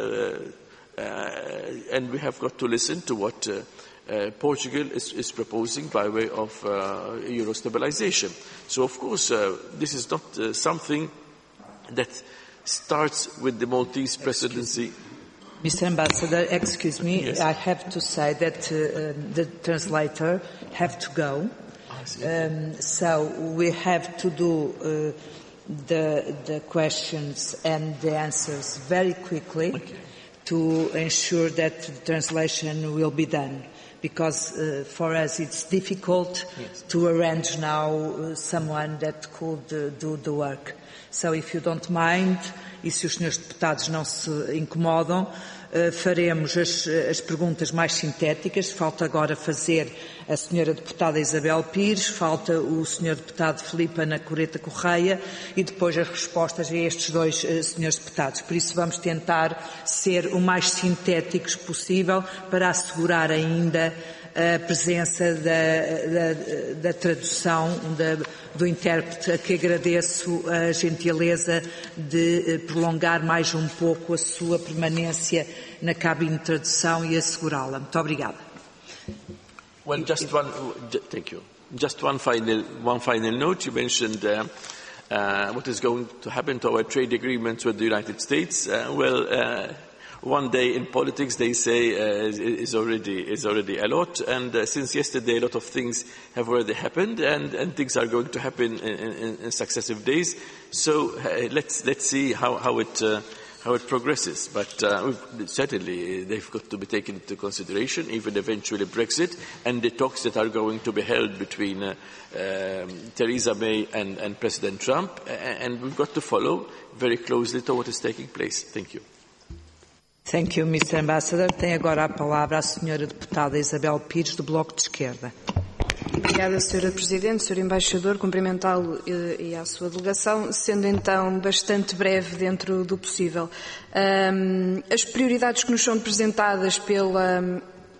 uh, and we have got to listen to what uh, uh, Portugal is, is proposing by way of uh, euro stabilization. So, of course, uh, this is not uh, something that starts with the Maltese presidency. Mister Ambassador, excuse me, yes. I have to say that uh, the translator have to go. Um, so we have to do uh, the, the questions and the answers very quickly okay. to ensure that the translation will be done. Because uh, for us it's difficult yes. to arrange now uh, someone that could uh, do the work. So if you don't mind, e se os senhores deputados não se incomodam, uh, faremos as, as perguntas mais sintéticas. Falta agora fazer a senhora deputada Isabel Pires, falta o senhor deputado Filipe Ana Correta Correia e depois as respostas a estes dois uh, senhores deputados. Por isso vamos tentar ser o mais sintéticos possível para assegurar ainda a presença da, da, da tradução da, do intérprete, a que agradeço a gentileza de prolongar mais um pouco a sua permanência na cabine de tradução e assegurá-la. Muito obrigada. Well, just one, thank you. Just one final, one final note. You mentioned uh, uh, what is going to happen to our trade agreements with the United States. Uh, well, uh, one day in politics, they say, uh, is already is already a lot. And uh, since yesterday, a lot of things have already happened, and, and things are going to happen in, in, in successive days. So uh, let's let's see how how it. Uh, how it progresses. But uh, certainly they've got to be taken into consideration, even eventually Brexit and the talks that are going to be held between uh, um, Theresa May and, and President Trump. And we've got to follow very closely to what is taking place. Thank you. Thank you, Mister Ambassador. Tem agora a palavra a senhora deputada Isabel Pires, do Bloco de Esquerda. Obrigada, senhora Presidente, senhor Embaixador, cumprimentá-lo e, e à sua delegação, sendo então bastante breve dentro do possível. Um, as prioridades que nos são apresentadas pela...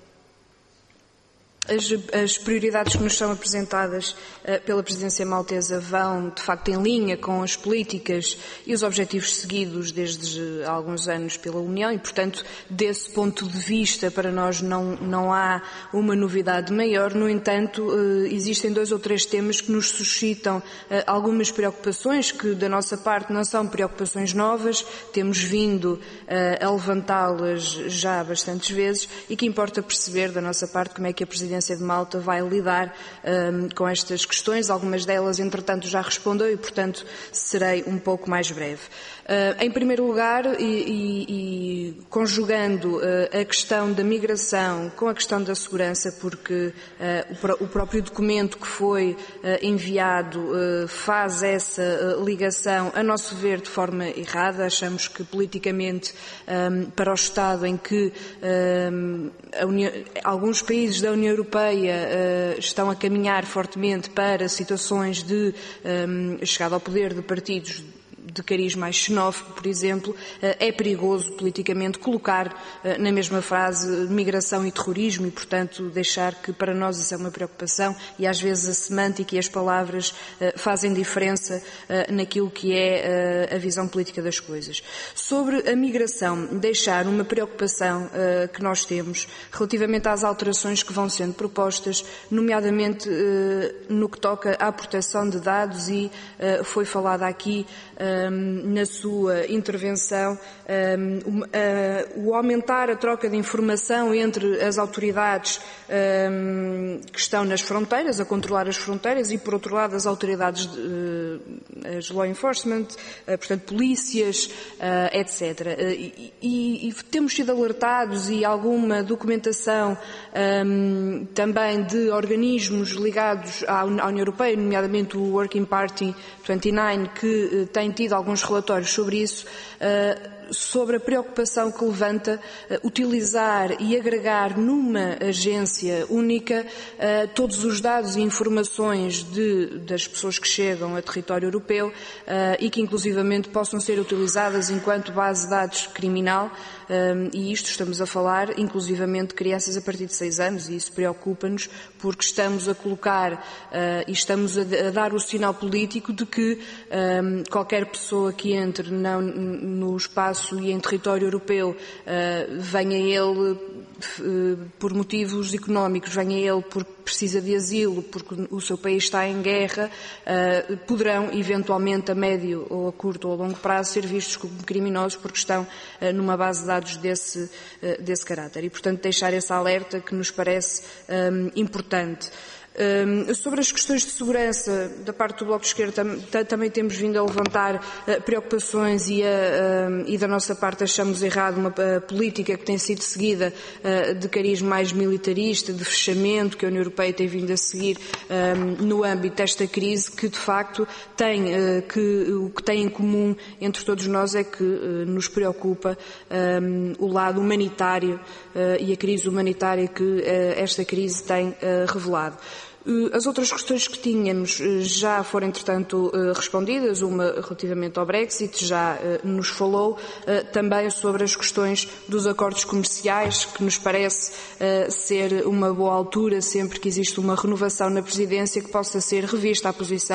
As, as prioridades que nos são apresentadas uh, pela presidência maltesa vão, de facto, em linha com as políticas e os objetivos seguidos desde há alguns anos pela União e, portanto, desse ponto de vista, para nós não, não há uma novidade maior. No entanto, uh, existem dois ou três temas que nos suscitam uh, algumas preocupações, que da nossa parte não são preocupações novas, temos vindo uh, a levantá-las já bastantes vezes e que importa perceber da nossa parte como é que a presidência de Malta vai lidar um, com estas questões. Algumas delas, entretanto, já respondeu e, portanto, serei um pouco mais breve. Uh, em primeiro lugar, e, e, e conjugando uh, a questão da migração com a questão da segurança, porque uh, o, o próprio documento que foi uh, enviado uh, faz essa uh, ligação, a nosso ver, de forma errada. Achamos que, politicamente, um, para o Estado em que um, a União, alguns países da União Europeia uh, estão a caminhar fortemente para situações de um, chegada ao poder de partidos de cariz mais xenófobo, por exemplo, é perigoso politicamente colocar na mesma frase migração e terrorismo e, portanto, deixar que para nós isso é uma preocupação e às vezes a semântica e as palavras fazem diferença naquilo que é a visão política das coisas. Sobre a migração, deixar uma preocupação que nós temos relativamente às alterações que vão sendo propostas, nomeadamente no que toca à proteção de dados e foi falada aqui na sua intervenção um, uh, o aumentar a troca de informação entre as autoridades um, que estão nas fronteiras, a controlar as fronteiras e, por outro lado, as autoridades, de, uh, as law enforcement, uh, portanto, polícias, uh, etcétera. Uh, e, e, e temos sido alertados e alguma documentação um, também de organismos ligados à, à União Europeia, nomeadamente o Working Party vinte e nove, que uh, tem tido alguns relatórios sobre isso, sobre a preocupação que levanta utilizar e agregar numa agência única todos os dados e informações de, das pessoas que chegam a território europeu e que inclusivamente possam ser utilizadas enquanto base de dados criminal. E isto estamos a falar inclusivamente de crianças a partir de seis anos e isso preocupa-nos porque estamos a colocar e estamos a dar o sinal político de que qualquer pessoa que entre no espaço e em território europeu venha ele por motivos económicos, venha ele porque precisa de asilo, porque o seu país está em guerra, poderão eventualmente a médio ou a curto ou a longo prazo ser vistos como criminosos porque estão numa base de dados desse, desse caráter. E, portanto, deixar esse alerta que nos parece um, importante. Um, sobre as questões de segurança, da parte do Bloco de Esquerda tam, também temos vindo a levantar uh, preocupações e, a, um, e da nossa parte achamos errado uma uh, política que tem sido seguida uh, de cariz mais militarista, de fechamento, que a União Europeia tem vindo a seguir um, no âmbito desta crise, que de facto tem, uh, que, o que tem em comum entre todos nós é que uh, nos preocupa um, o lado humanitário uh, e a crise humanitária que uh, esta crise tem uh, revelado. As outras questões que tínhamos já foram, entretanto, respondidas, uma relativamente ao Brexit, já nos falou, também sobre as questões dos acordos comerciais, que nos parece ser uma boa altura, sempre que existe uma renovação na presidência, que possa ser revista a posição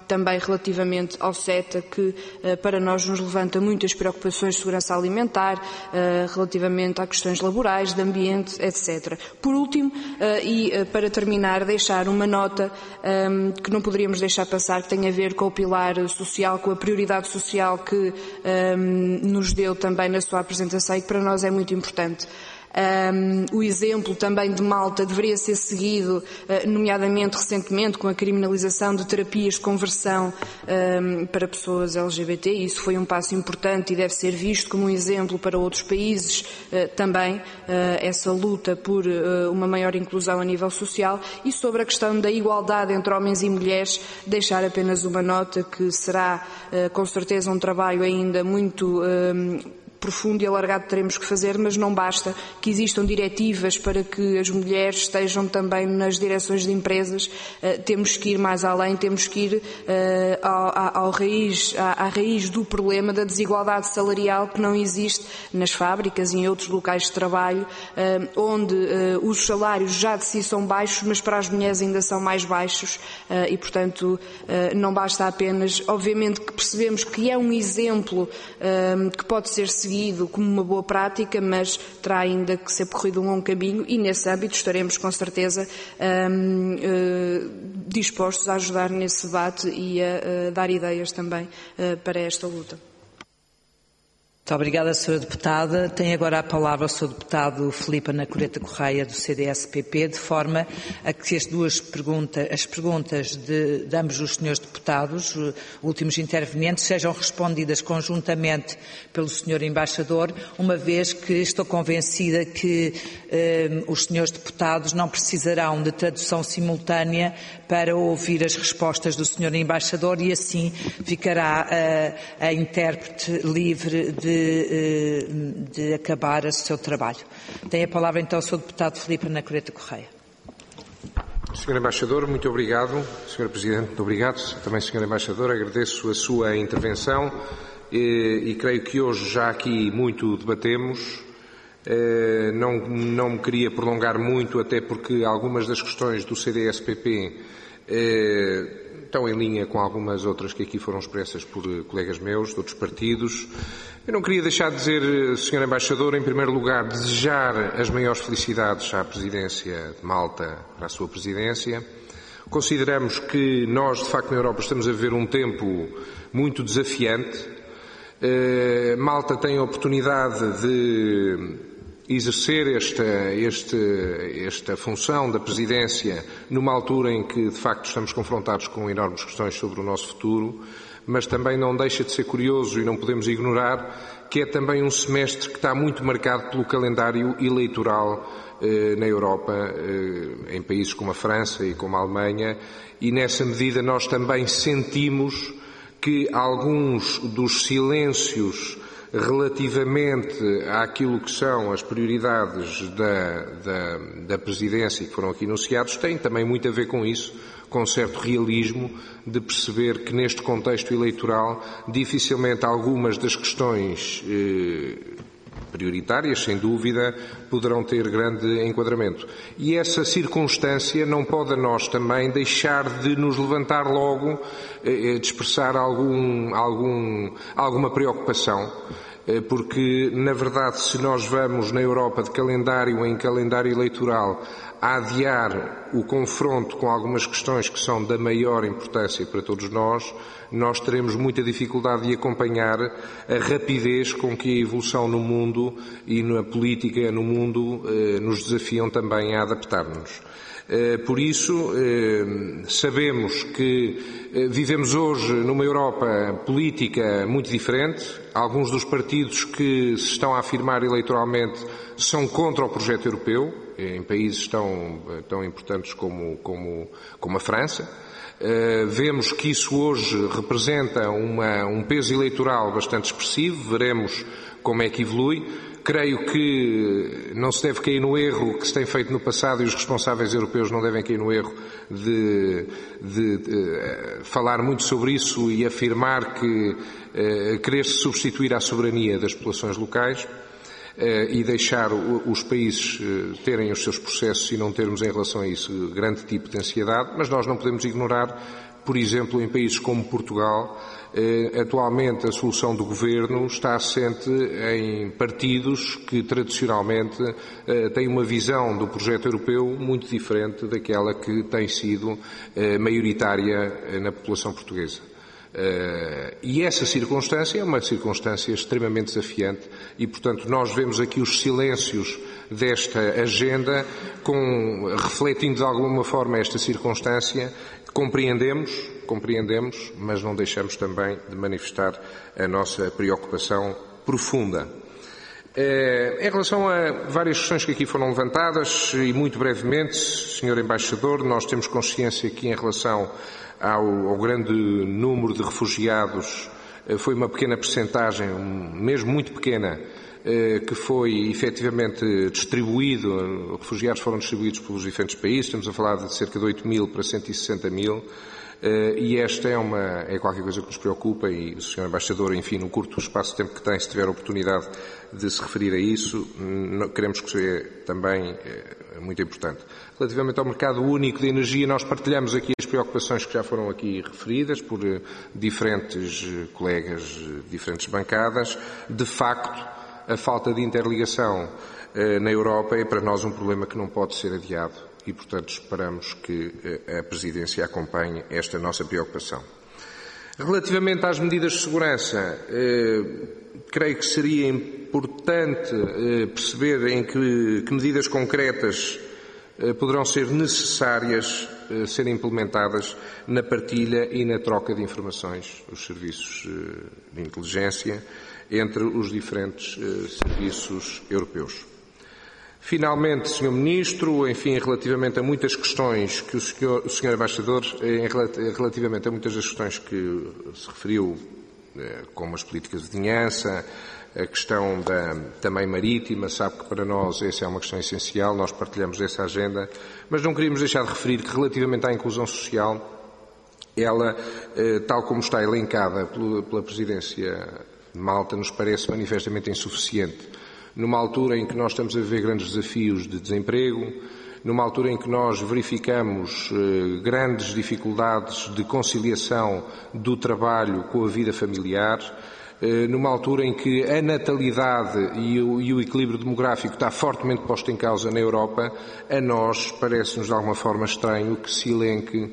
também relativamente ao CETA, que para nós nos levanta muitas preocupações de segurança alimentar, relativamente a questões laborais, de ambiente, etcétera. Por último, e para terminar, deixar uma nota que não poderíamos deixar passar, que tem a ver com o pilar social, com a prioridade social que nos deu também na sua apresentação e que para nós é muito importante. Um, o exemplo também de Malta deveria ser seguido, uh, nomeadamente recentemente com a criminalização de terapias de conversão um, para pessoas L G B T. Isso foi um passo importante e deve ser visto como um exemplo para outros países uh, também, uh, essa luta por uh, uma maior inclusão a nível social. E sobre a questão da igualdade entre homens e mulheres, deixar apenas uma nota que será uh, com certeza um trabalho ainda muito um, profundo e alargado que teremos que fazer, mas não basta que existam diretivas para que as mulheres estejam também nas direções de empresas. Uh, temos que ir mais além, temos que ir uh, ao, ao raiz, à, à raiz do problema da desigualdade salarial que não existe nas fábricas e em outros locais de trabalho, uh, onde uh, os salários já de si são baixos, mas para as mulheres ainda são mais baixos uh, e, portanto, uh, não basta apenas, obviamente que percebemos que é um exemplo uh, que pode ser seguido como uma boa prática, mas terá ainda que ser percorrido um longo caminho e nesse âmbito estaremos com certeza um, uh, dispostos a ajudar nesse debate e a, a dar ideias também uh, para esta luta. Muito obrigada, senhora Deputada. Tem agora a palavra o senhor Deputado Filipe Anacoreta Correia, do C D S P P, de forma a que as duas perguntas, as perguntas de, de ambos os senhores deputados, últimos intervenientes, sejam respondidas conjuntamente pelo senhor Embaixador, uma vez que estou convencida que eh, os senhores deputados não precisarão de tradução simultânea para ouvir as respostas do senhor Embaixador e assim ficará a, a intérprete livre de De, de acabar o seu trabalho. Tem a palavra então o senhor Deputado Filipe Anacoreta Correia. senhor Embaixador, muito obrigado. senhor Presidente, muito obrigado. Também, senhor Embaixador, agradeço a sua intervenção e, e creio que hoje já aqui muito debatemos. Não, não me queria prolongar muito, até porque algumas das questões do C D S P P estão em linha com algumas outras que aqui foram expressas por colegas meus de outros partidos. Eu não queria deixar de dizer, senhor Embaixador, em primeiro lugar, desejar as maiores felicidades à Presidência de Malta, para a sua Presidência. Consideramos que nós, de facto, na Europa estamos a viver um tempo muito desafiante. Malta tem a oportunidade de exercer esta, este, esta função da Presidência numa altura em que, de facto, estamos confrontados com enormes questões sobre o nosso futuro, mas também não deixa de ser curioso e não podemos ignorar que é também um semestre que está muito marcado pelo calendário eleitoral eh, na Europa, eh, em países como a França e como a Alemanha, e nessa medida nós também sentimos que alguns dos silêncios relativamente àquilo que são as prioridades da, da, da Presidência que foram aqui enunciados, têm também muito a ver com isso, com certo realismo, de perceber que neste contexto eleitoral dificilmente algumas das questões eh, prioritárias, sem dúvida, poderão ter grande enquadramento. E essa circunstância não pode a nós também deixar de nos levantar logo, eh, de expressar algum, algum, alguma preocupação, eh, porque, na verdade, se nós vamos na Europa de calendário em calendário eleitoral a adiar o confronto com algumas questões que são da maior importância para todos nós, nós teremos muita dificuldade de acompanhar a rapidez com que a evolução no mundo e na política no mundo eh, nos desafiam também a adaptar-nos. Eh, por isso, eh, sabemos que eh, vivemos hoje numa Europa política muito diferente. Alguns dos partidos que se estão a afirmar eleitoralmente são contra o projeto europeu, em países tão, tão importantes como, como, como a França. Uh, vemos que isso hoje representa uma, um peso eleitoral bastante expressivo, veremos como é que evolui. Creio que não se deve cair no erro que se tem feito no passado e os responsáveis europeus não devem cair no erro de, de, de falar muito sobre isso e afirmar que uh, querer-se substituir à soberania das populações locais e deixar os países terem os seus processos e não termos em relação a isso grande tipo de ansiedade, mas nós não podemos ignorar por exemplo, em países como Portugal, atualmente a solução do governo está assente em partidos que tradicionalmente têm uma visão do projeto europeu muito diferente daquela que tem sido maioritária na população portuguesa. E essa circunstância é uma circunstância extremamente desafiante e, portanto, nós vemos aqui os silêncios desta agenda, com, refletindo de alguma forma esta circunstância. Compreendemos, compreendemos, mas não deixamos também de manifestar a nossa preocupação profunda. Em relação a várias questões que aqui foram levantadas, e muito brevemente, senhor Embaixador, nós temos consciência que em relação ao, ao grande número de refugiados, foi uma pequena percentagem, mesmo muito pequena, que foi efetivamente distribuído, refugiados foram distribuídos pelos diferentes países, estamos a falar de cerca de oito mil para cento e sessenta mil, e esta é, uma, é qualquer coisa que nos preocupa e o senhor Embaixador, enfim, no curto espaço de tempo que tem, se tiver a oportunidade de se referir a isso, queremos que seja também muito importante. Relativamente ao mercado único de energia, nós partilhamos aqui as preocupações que já foram aqui referidas por diferentes colegas, diferentes bancadas. De facto, a falta de interligação eh, na Europa é para nós um problema que não pode ser adiado e, portanto, esperamos que eh, a Presidência acompanhe esta nossa preocupação. Relativamente às medidas de segurança, eh, creio que seria importante eh, perceber em que, que medidas concretas eh, poderão ser necessárias eh, serem implementadas na partilha e na troca de informações dos serviços eh, de inteligência entre os diferentes eh, serviços europeus. Finalmente, senhor Ministro, enfim, relativamente a muitas questões que o senhor, o senhor Embaixador, em, relativamente a muitas das questões que se referiu, eh, como as políticas de vizinhança, a questão da, também marítima, sabe que para nós essa é uma questão essencial, nós partilhamos essa agenda, mas não queríamos deixar de referir que relativamente à inclusão social, ela, eh, tal como está elencada pela, pela Presidência Malta, nos parece manifestamente insuficiente. Numa altura em que nós estamos a viver grandes desafios de desemprego, numa altura em que nós verificamos eh, grandes dificuldades de conciliação do trabalho com a vida familiar, eh, numa altura em que a natalidade e o, e o equilíbrio demográfico está fortemente posto em causa na Europa, a nós parece-nos de alguma forma estranho que se elenque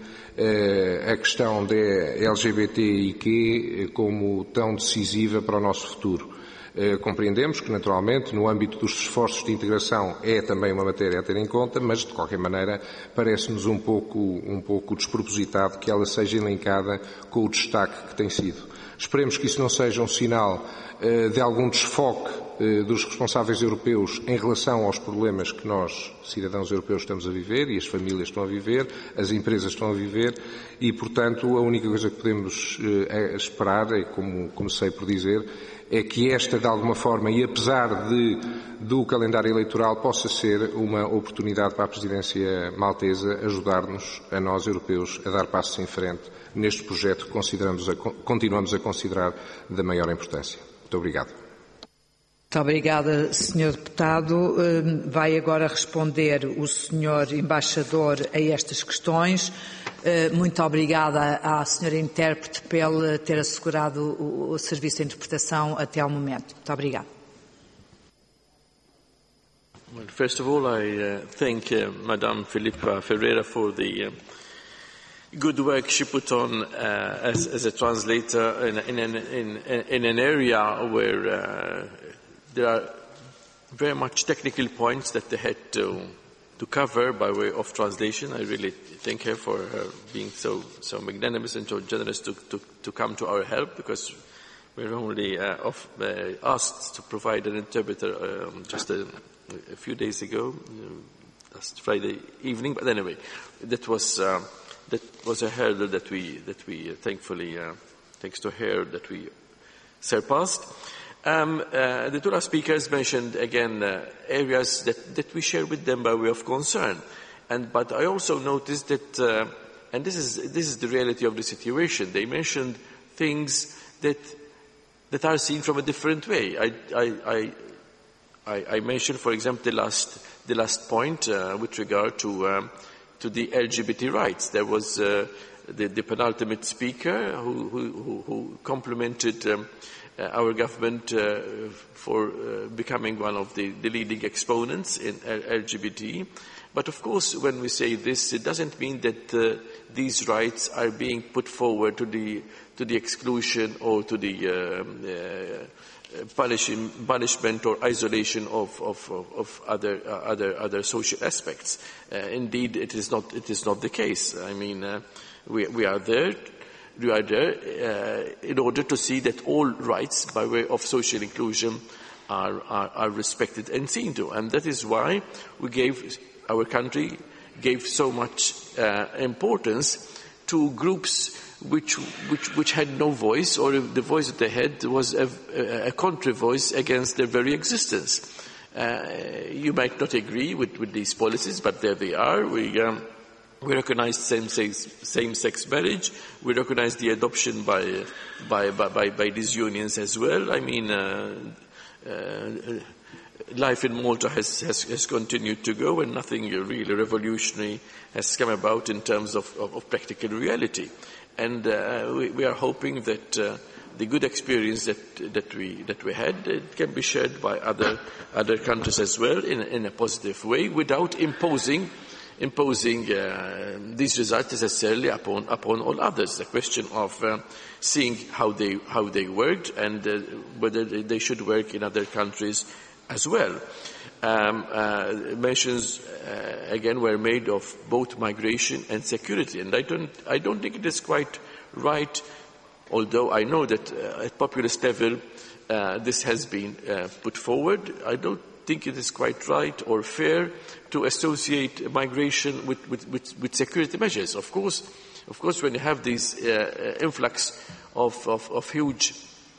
a questão da L G B T I Q como tão decisiva para o nosso futuro. Compreendemos que, naturalmente, no âmbito dos esforços de integração é também uma matéria a ter em conta, mas, de qualquer maneira, parece-nos um pouco, um pouco despropositado que ela seja elencada com o destaque que tem sido. Esperemos que isso não seja um sinal uh, de algum desfoque uh, dos responsáveis europeus em relação aos problemas que nós, cidadãos europeus, estamos a viver e as famílias estão a viver, as empresas estão a viver e, portanto, a única coisa que podemos uh, esperar, é, como comecei por dizer, é que esta, de alguma forma, e apesar de, do calendário eleitoral, possa ser uma oportunidade para a Presidência maltesa ajudar-nos, a nós europeus, a dar passos em frente neste projeto que consideramos a, continuamos a considerar da maior importância. Muito obrigado. Muito obrigada, senhor Deputado. Vai agora responder o senhor Embaixador a estas questões. Muito obrigada à senhora intérprete por ter assegurado o, o serviço de interpretação até ao momento. Muito obrigada. Well, first of all, I uh, thank uh, Madame Filipa Ferreira for the uh, good work she put on uh, as, as a translator in, in, an, in, in an area where uh, there are very much technical points that they had to, to cover by way of translation. I really thank her for her being so, so magnanimous and so generous to, to, to come to our help, because we're only uh, off, uh, asked to provide an interpreter um, just a, a few days ago, uh, last Friday evening. But anyway, that was... Uh, That was a hurdle that we, that we uh, thankfully, uh, thanks to her, that we surpassed. Um, uh, the two last speakers mentioned again uh, areas that, that we share with them by way of concern. And, but I also noticed that, uh, and this is, this is the reality of the situation, they mentioned things that, that are seen from a different way. I, I, I, I mentioned, for example, the last, the last point uh, with regard to um, to the L G B T rights. There was uh, the, the penultimate speaker who, who, who complimented um, uh, our government uh, for uh, becoming one of the, the leading exponents in L G B T. But of course, when we say this, it doesn't mean that uh, these rights are being put forward to the to the exclusion or to the um, uh, punishing, punishment or isolation of of, of other uh, other other social aspects. Uh, indeed, it is not it is not the case. I mean, uh, we we are there. We are there uh, in order to see that all rights, by way of social inclusion, are are, are respected and seen to, and that is why we gave. Our country gave so much uh, importance to groups which, which, which had no voice, or if the voice that they had was a, a contra voice against their very existence. Uh, you might not agree with, with these policies, but there they are. We, um, we recognize same-sex, same-sex marriage. We recognize the adoption by, by, by, by these unions as well. I mean, uh, uh, life in Malta has, has, has continued to go, and nothing really revolutionary has come about in terms of, of, of practical reality. And uh, we, we are hoping that uh, the good experience that, that, we, that we had it can be shared by other, other countries as well in, in a positive way, without imposing, imposing uh, these results necessarily upon, upon all others. The question of uh, seeing how they, how they worked and uh, whether they should work in other countries as well. Um, uh, mentions uh, again were made of both migration and security, and I don't, I don't think it is quite right. Although I know that uh, at populist level uh, this has been uh, put forward, I don't think it is quite right or fair to associate migration with, with, with, with security measures. Of course, of course, when you have this uh, influx of, of, of huge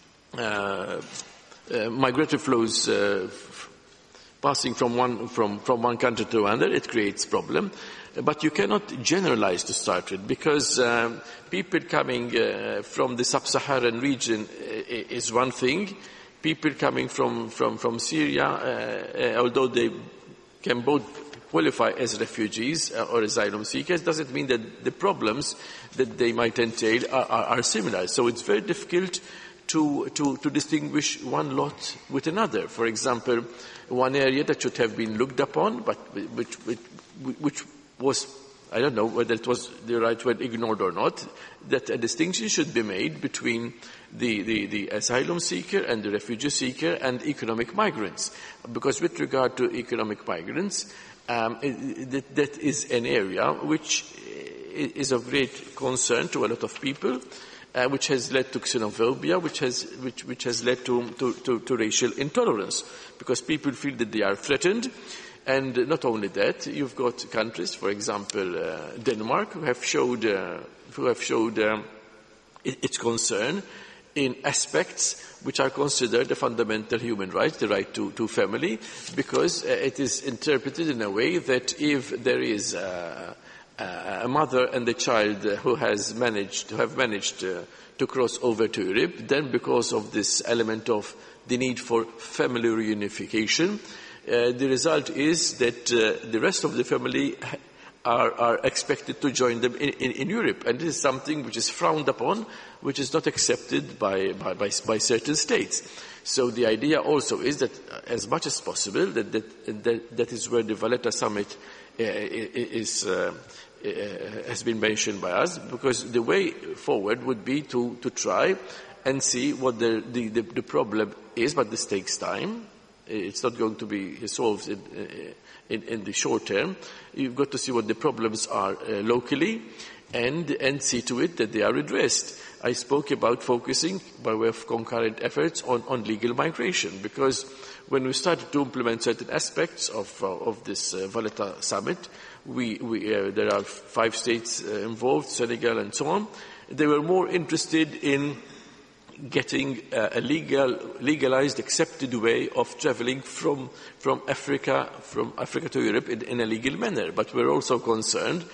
uh, Uh, migratory flows uh, f- passing from one from, from one country to another, it creates problem. But you cannot generalize to start with, because um, people coming uh, from the sub-Saharan region uh, is one thing. People coming from from from Syria, uh, uh, although they can both qualify as refugees uh, or asylum seekers, doesn't mean that the problems that they might entail are, are, are similar. So it's very difficult To, to, to distinguish one lot with another. For example, one area that should have been looked upon, but which, which, which was, I don't know whether it was the right word, ignored or not, that a distinction should be made between the, the, the asylum seeker and the refugee seeker and economic migrants. Because with regard to economic migrants, um, it, that, that is an area which is of great concern to a lot of people. Uh, which has led to xenophobia, which has, which, which has led to, to, to, to racial intolerance, because people feel that they are threatened. And not only that, you've got countries, for example, uh, Denmark, who have showed, uh, who have showed um, its concern in aspects which are considered a fundamental human right, the right to, to family, because uh, it is interpreted in a way that if there is uh, Uh, a mother and a child uh, who has managed, who have managed uh, to cross over to Europe, then because of this element of the need for family reunification, uh, the result is that uh, the rest of the family are, are expected to join them in, in, in Europe. And this is something which is frowned upon, which is not accepted by, by, by, by certain states. So the idea also is that uh, as much as possible, that, that, that, that is where the Valletta Summit uh, is uh, Uh, has been mentioned by us, because the way forward would be to, to try and see what the, the, the, the problem is, but this takes time. It's not going to be solved in, in, in the short term. You've got to see what the problems are uh, locally and, and see to it that they are addressed. I spoke about focusing, by way of concurrent efforts, on, on legal migration, because when we started to implement certain aspects of, uh, of this uh, Valletta Summit, We, we, uh, there are five states uh, involved, Senegal and so on. They were more interested in getting uh, a legal, legalized, accepted way of traveling from, from Africa, from Africa to Europe in, in a legal manner. But we're also concerned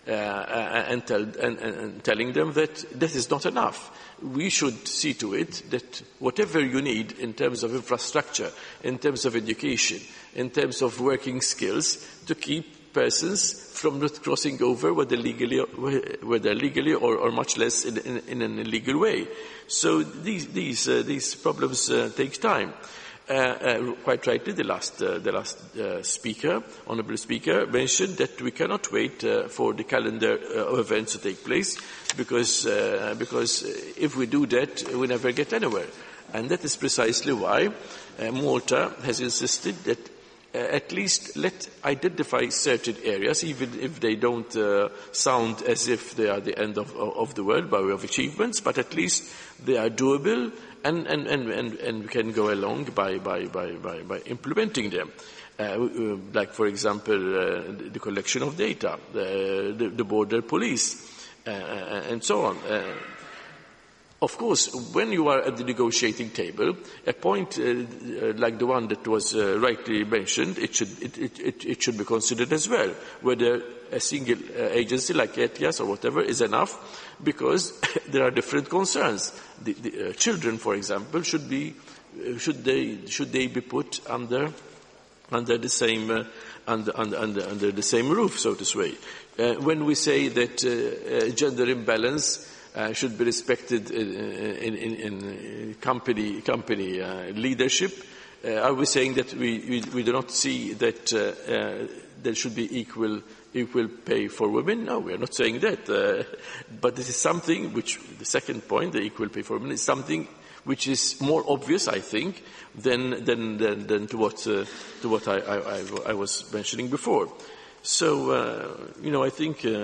uh, and, tell, and, and telling them that that is not enough. We should see to it that whatever you need in terms of infrastructure, in terms of education, in terms of working skills, to keep persons from not crossing over, whether legally, whether legally or, or much less in, in, in an illegal way. So these these uh, these problems uh, take time. Uh, uh, quite rightly, the last uh, the last uh, speaker, honourable speaker, mentioned that we cannot wait uh, for the calendar uh, of events to take place, because uh, because if we do that, we never get anywhere, and that is precisely why uh, Malta has insisted that uh, at least let identify certain areas, even if they don't uh, sound as if they are the end of, of the world by way of achievements, but at least they are doable. And, and, and, and, and we can go along by, by, by, by, by implementing them. Uh, like, for example, uh, the collection of data, the, the, the border police, uh, and so on. Uh, of course, when you are at the negotiating table, a point uh, like the one that was uh, rightly mentioned, it should, it, it, it, it should be considered as well, whether a single uh, agency like E T I A S or whatever is enough, because there are different concerns. The, the uh, children, for example, should be uh, should they should they be put under under the same uh, under, under under under the same roof, so to speak. Uh, when we say that uh, uh, gender imbalance uh, should be respected in, in, in, in company company uh, leadership, uh, are we saying that we, we we do not see that uh, uh, there should be equal equal pay for women? No, we are not saying that. Uh, but this is something which, the second point, the equal pay for women, is something which is more obvious, I think, than than than, than to what uh, to what I, I, I was mentioning before. So, uh, you know, I think uh,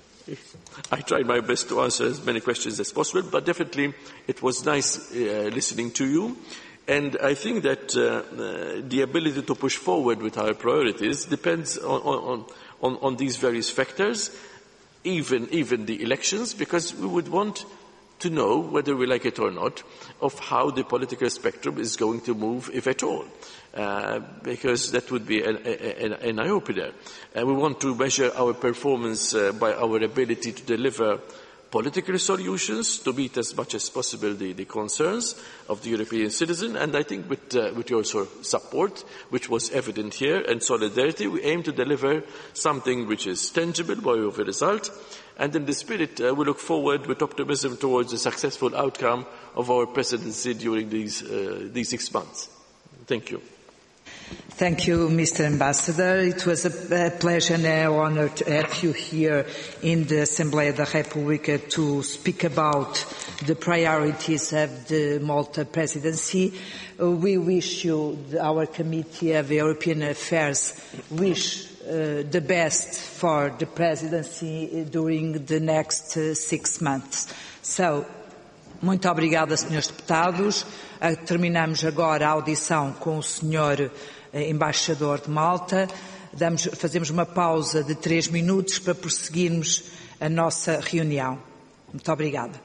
I tried my best to answer as many questions as possible, but definitely it was nice uh, listening to you. And I think that uh, uh, the ability to push forward with our priorities depends on, on, on, on these various factors, even, even the elections, because we would want to know, whether we like it or not, of how the political spectrum is going to move, if at all, uh, because that would be an, an, an eye-opener. And we want to measure our performance uh, by our ability to deliver political solutions to meet as much as possible the, the concerns of the European citizen. And I think with, uh, with your sort of support, which was evident here, and solidarity, we aim to deliver something which is tangible by way of a result. And in this spirit, uh, we look forward with optimism towards a successful outcome of our presidency during these, uh, these six months. Thank you. Thank you, Mister Ambassador. It was a, a pleasure and an honor to have you here in the Assembleia da República to speak about the priorities of the Malta presidency. Uh, we wish you, the, our Committee of European Affairs, wish uh, the best for the presidency during the next uh, six months. So, muito obrigada, senhores deputados. Uh, terminamos agora a audição com o senhor Embaixador de Malta. Damos, fazemos uma pausa de três minutos para prosseguirmos a nossa reunião. Muito obrigada.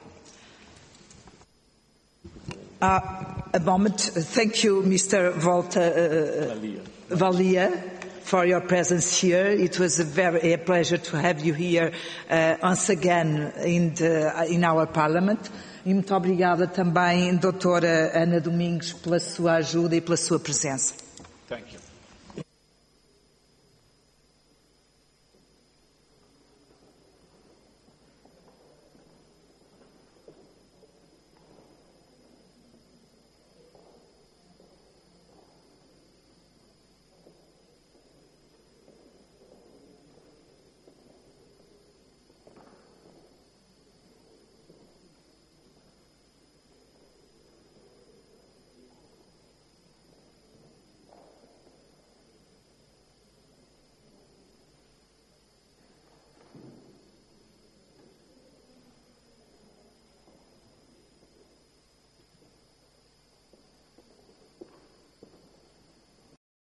Uh, a moment. Thank you, Mister Volta uh, Valia, for your presence here. It was a very a pleasure to have you here uh, once again in, the, in our Parliament. E muito obrigada também, doutora Ana Domingos, pela sua ajuda e pela sua presença. Thank you.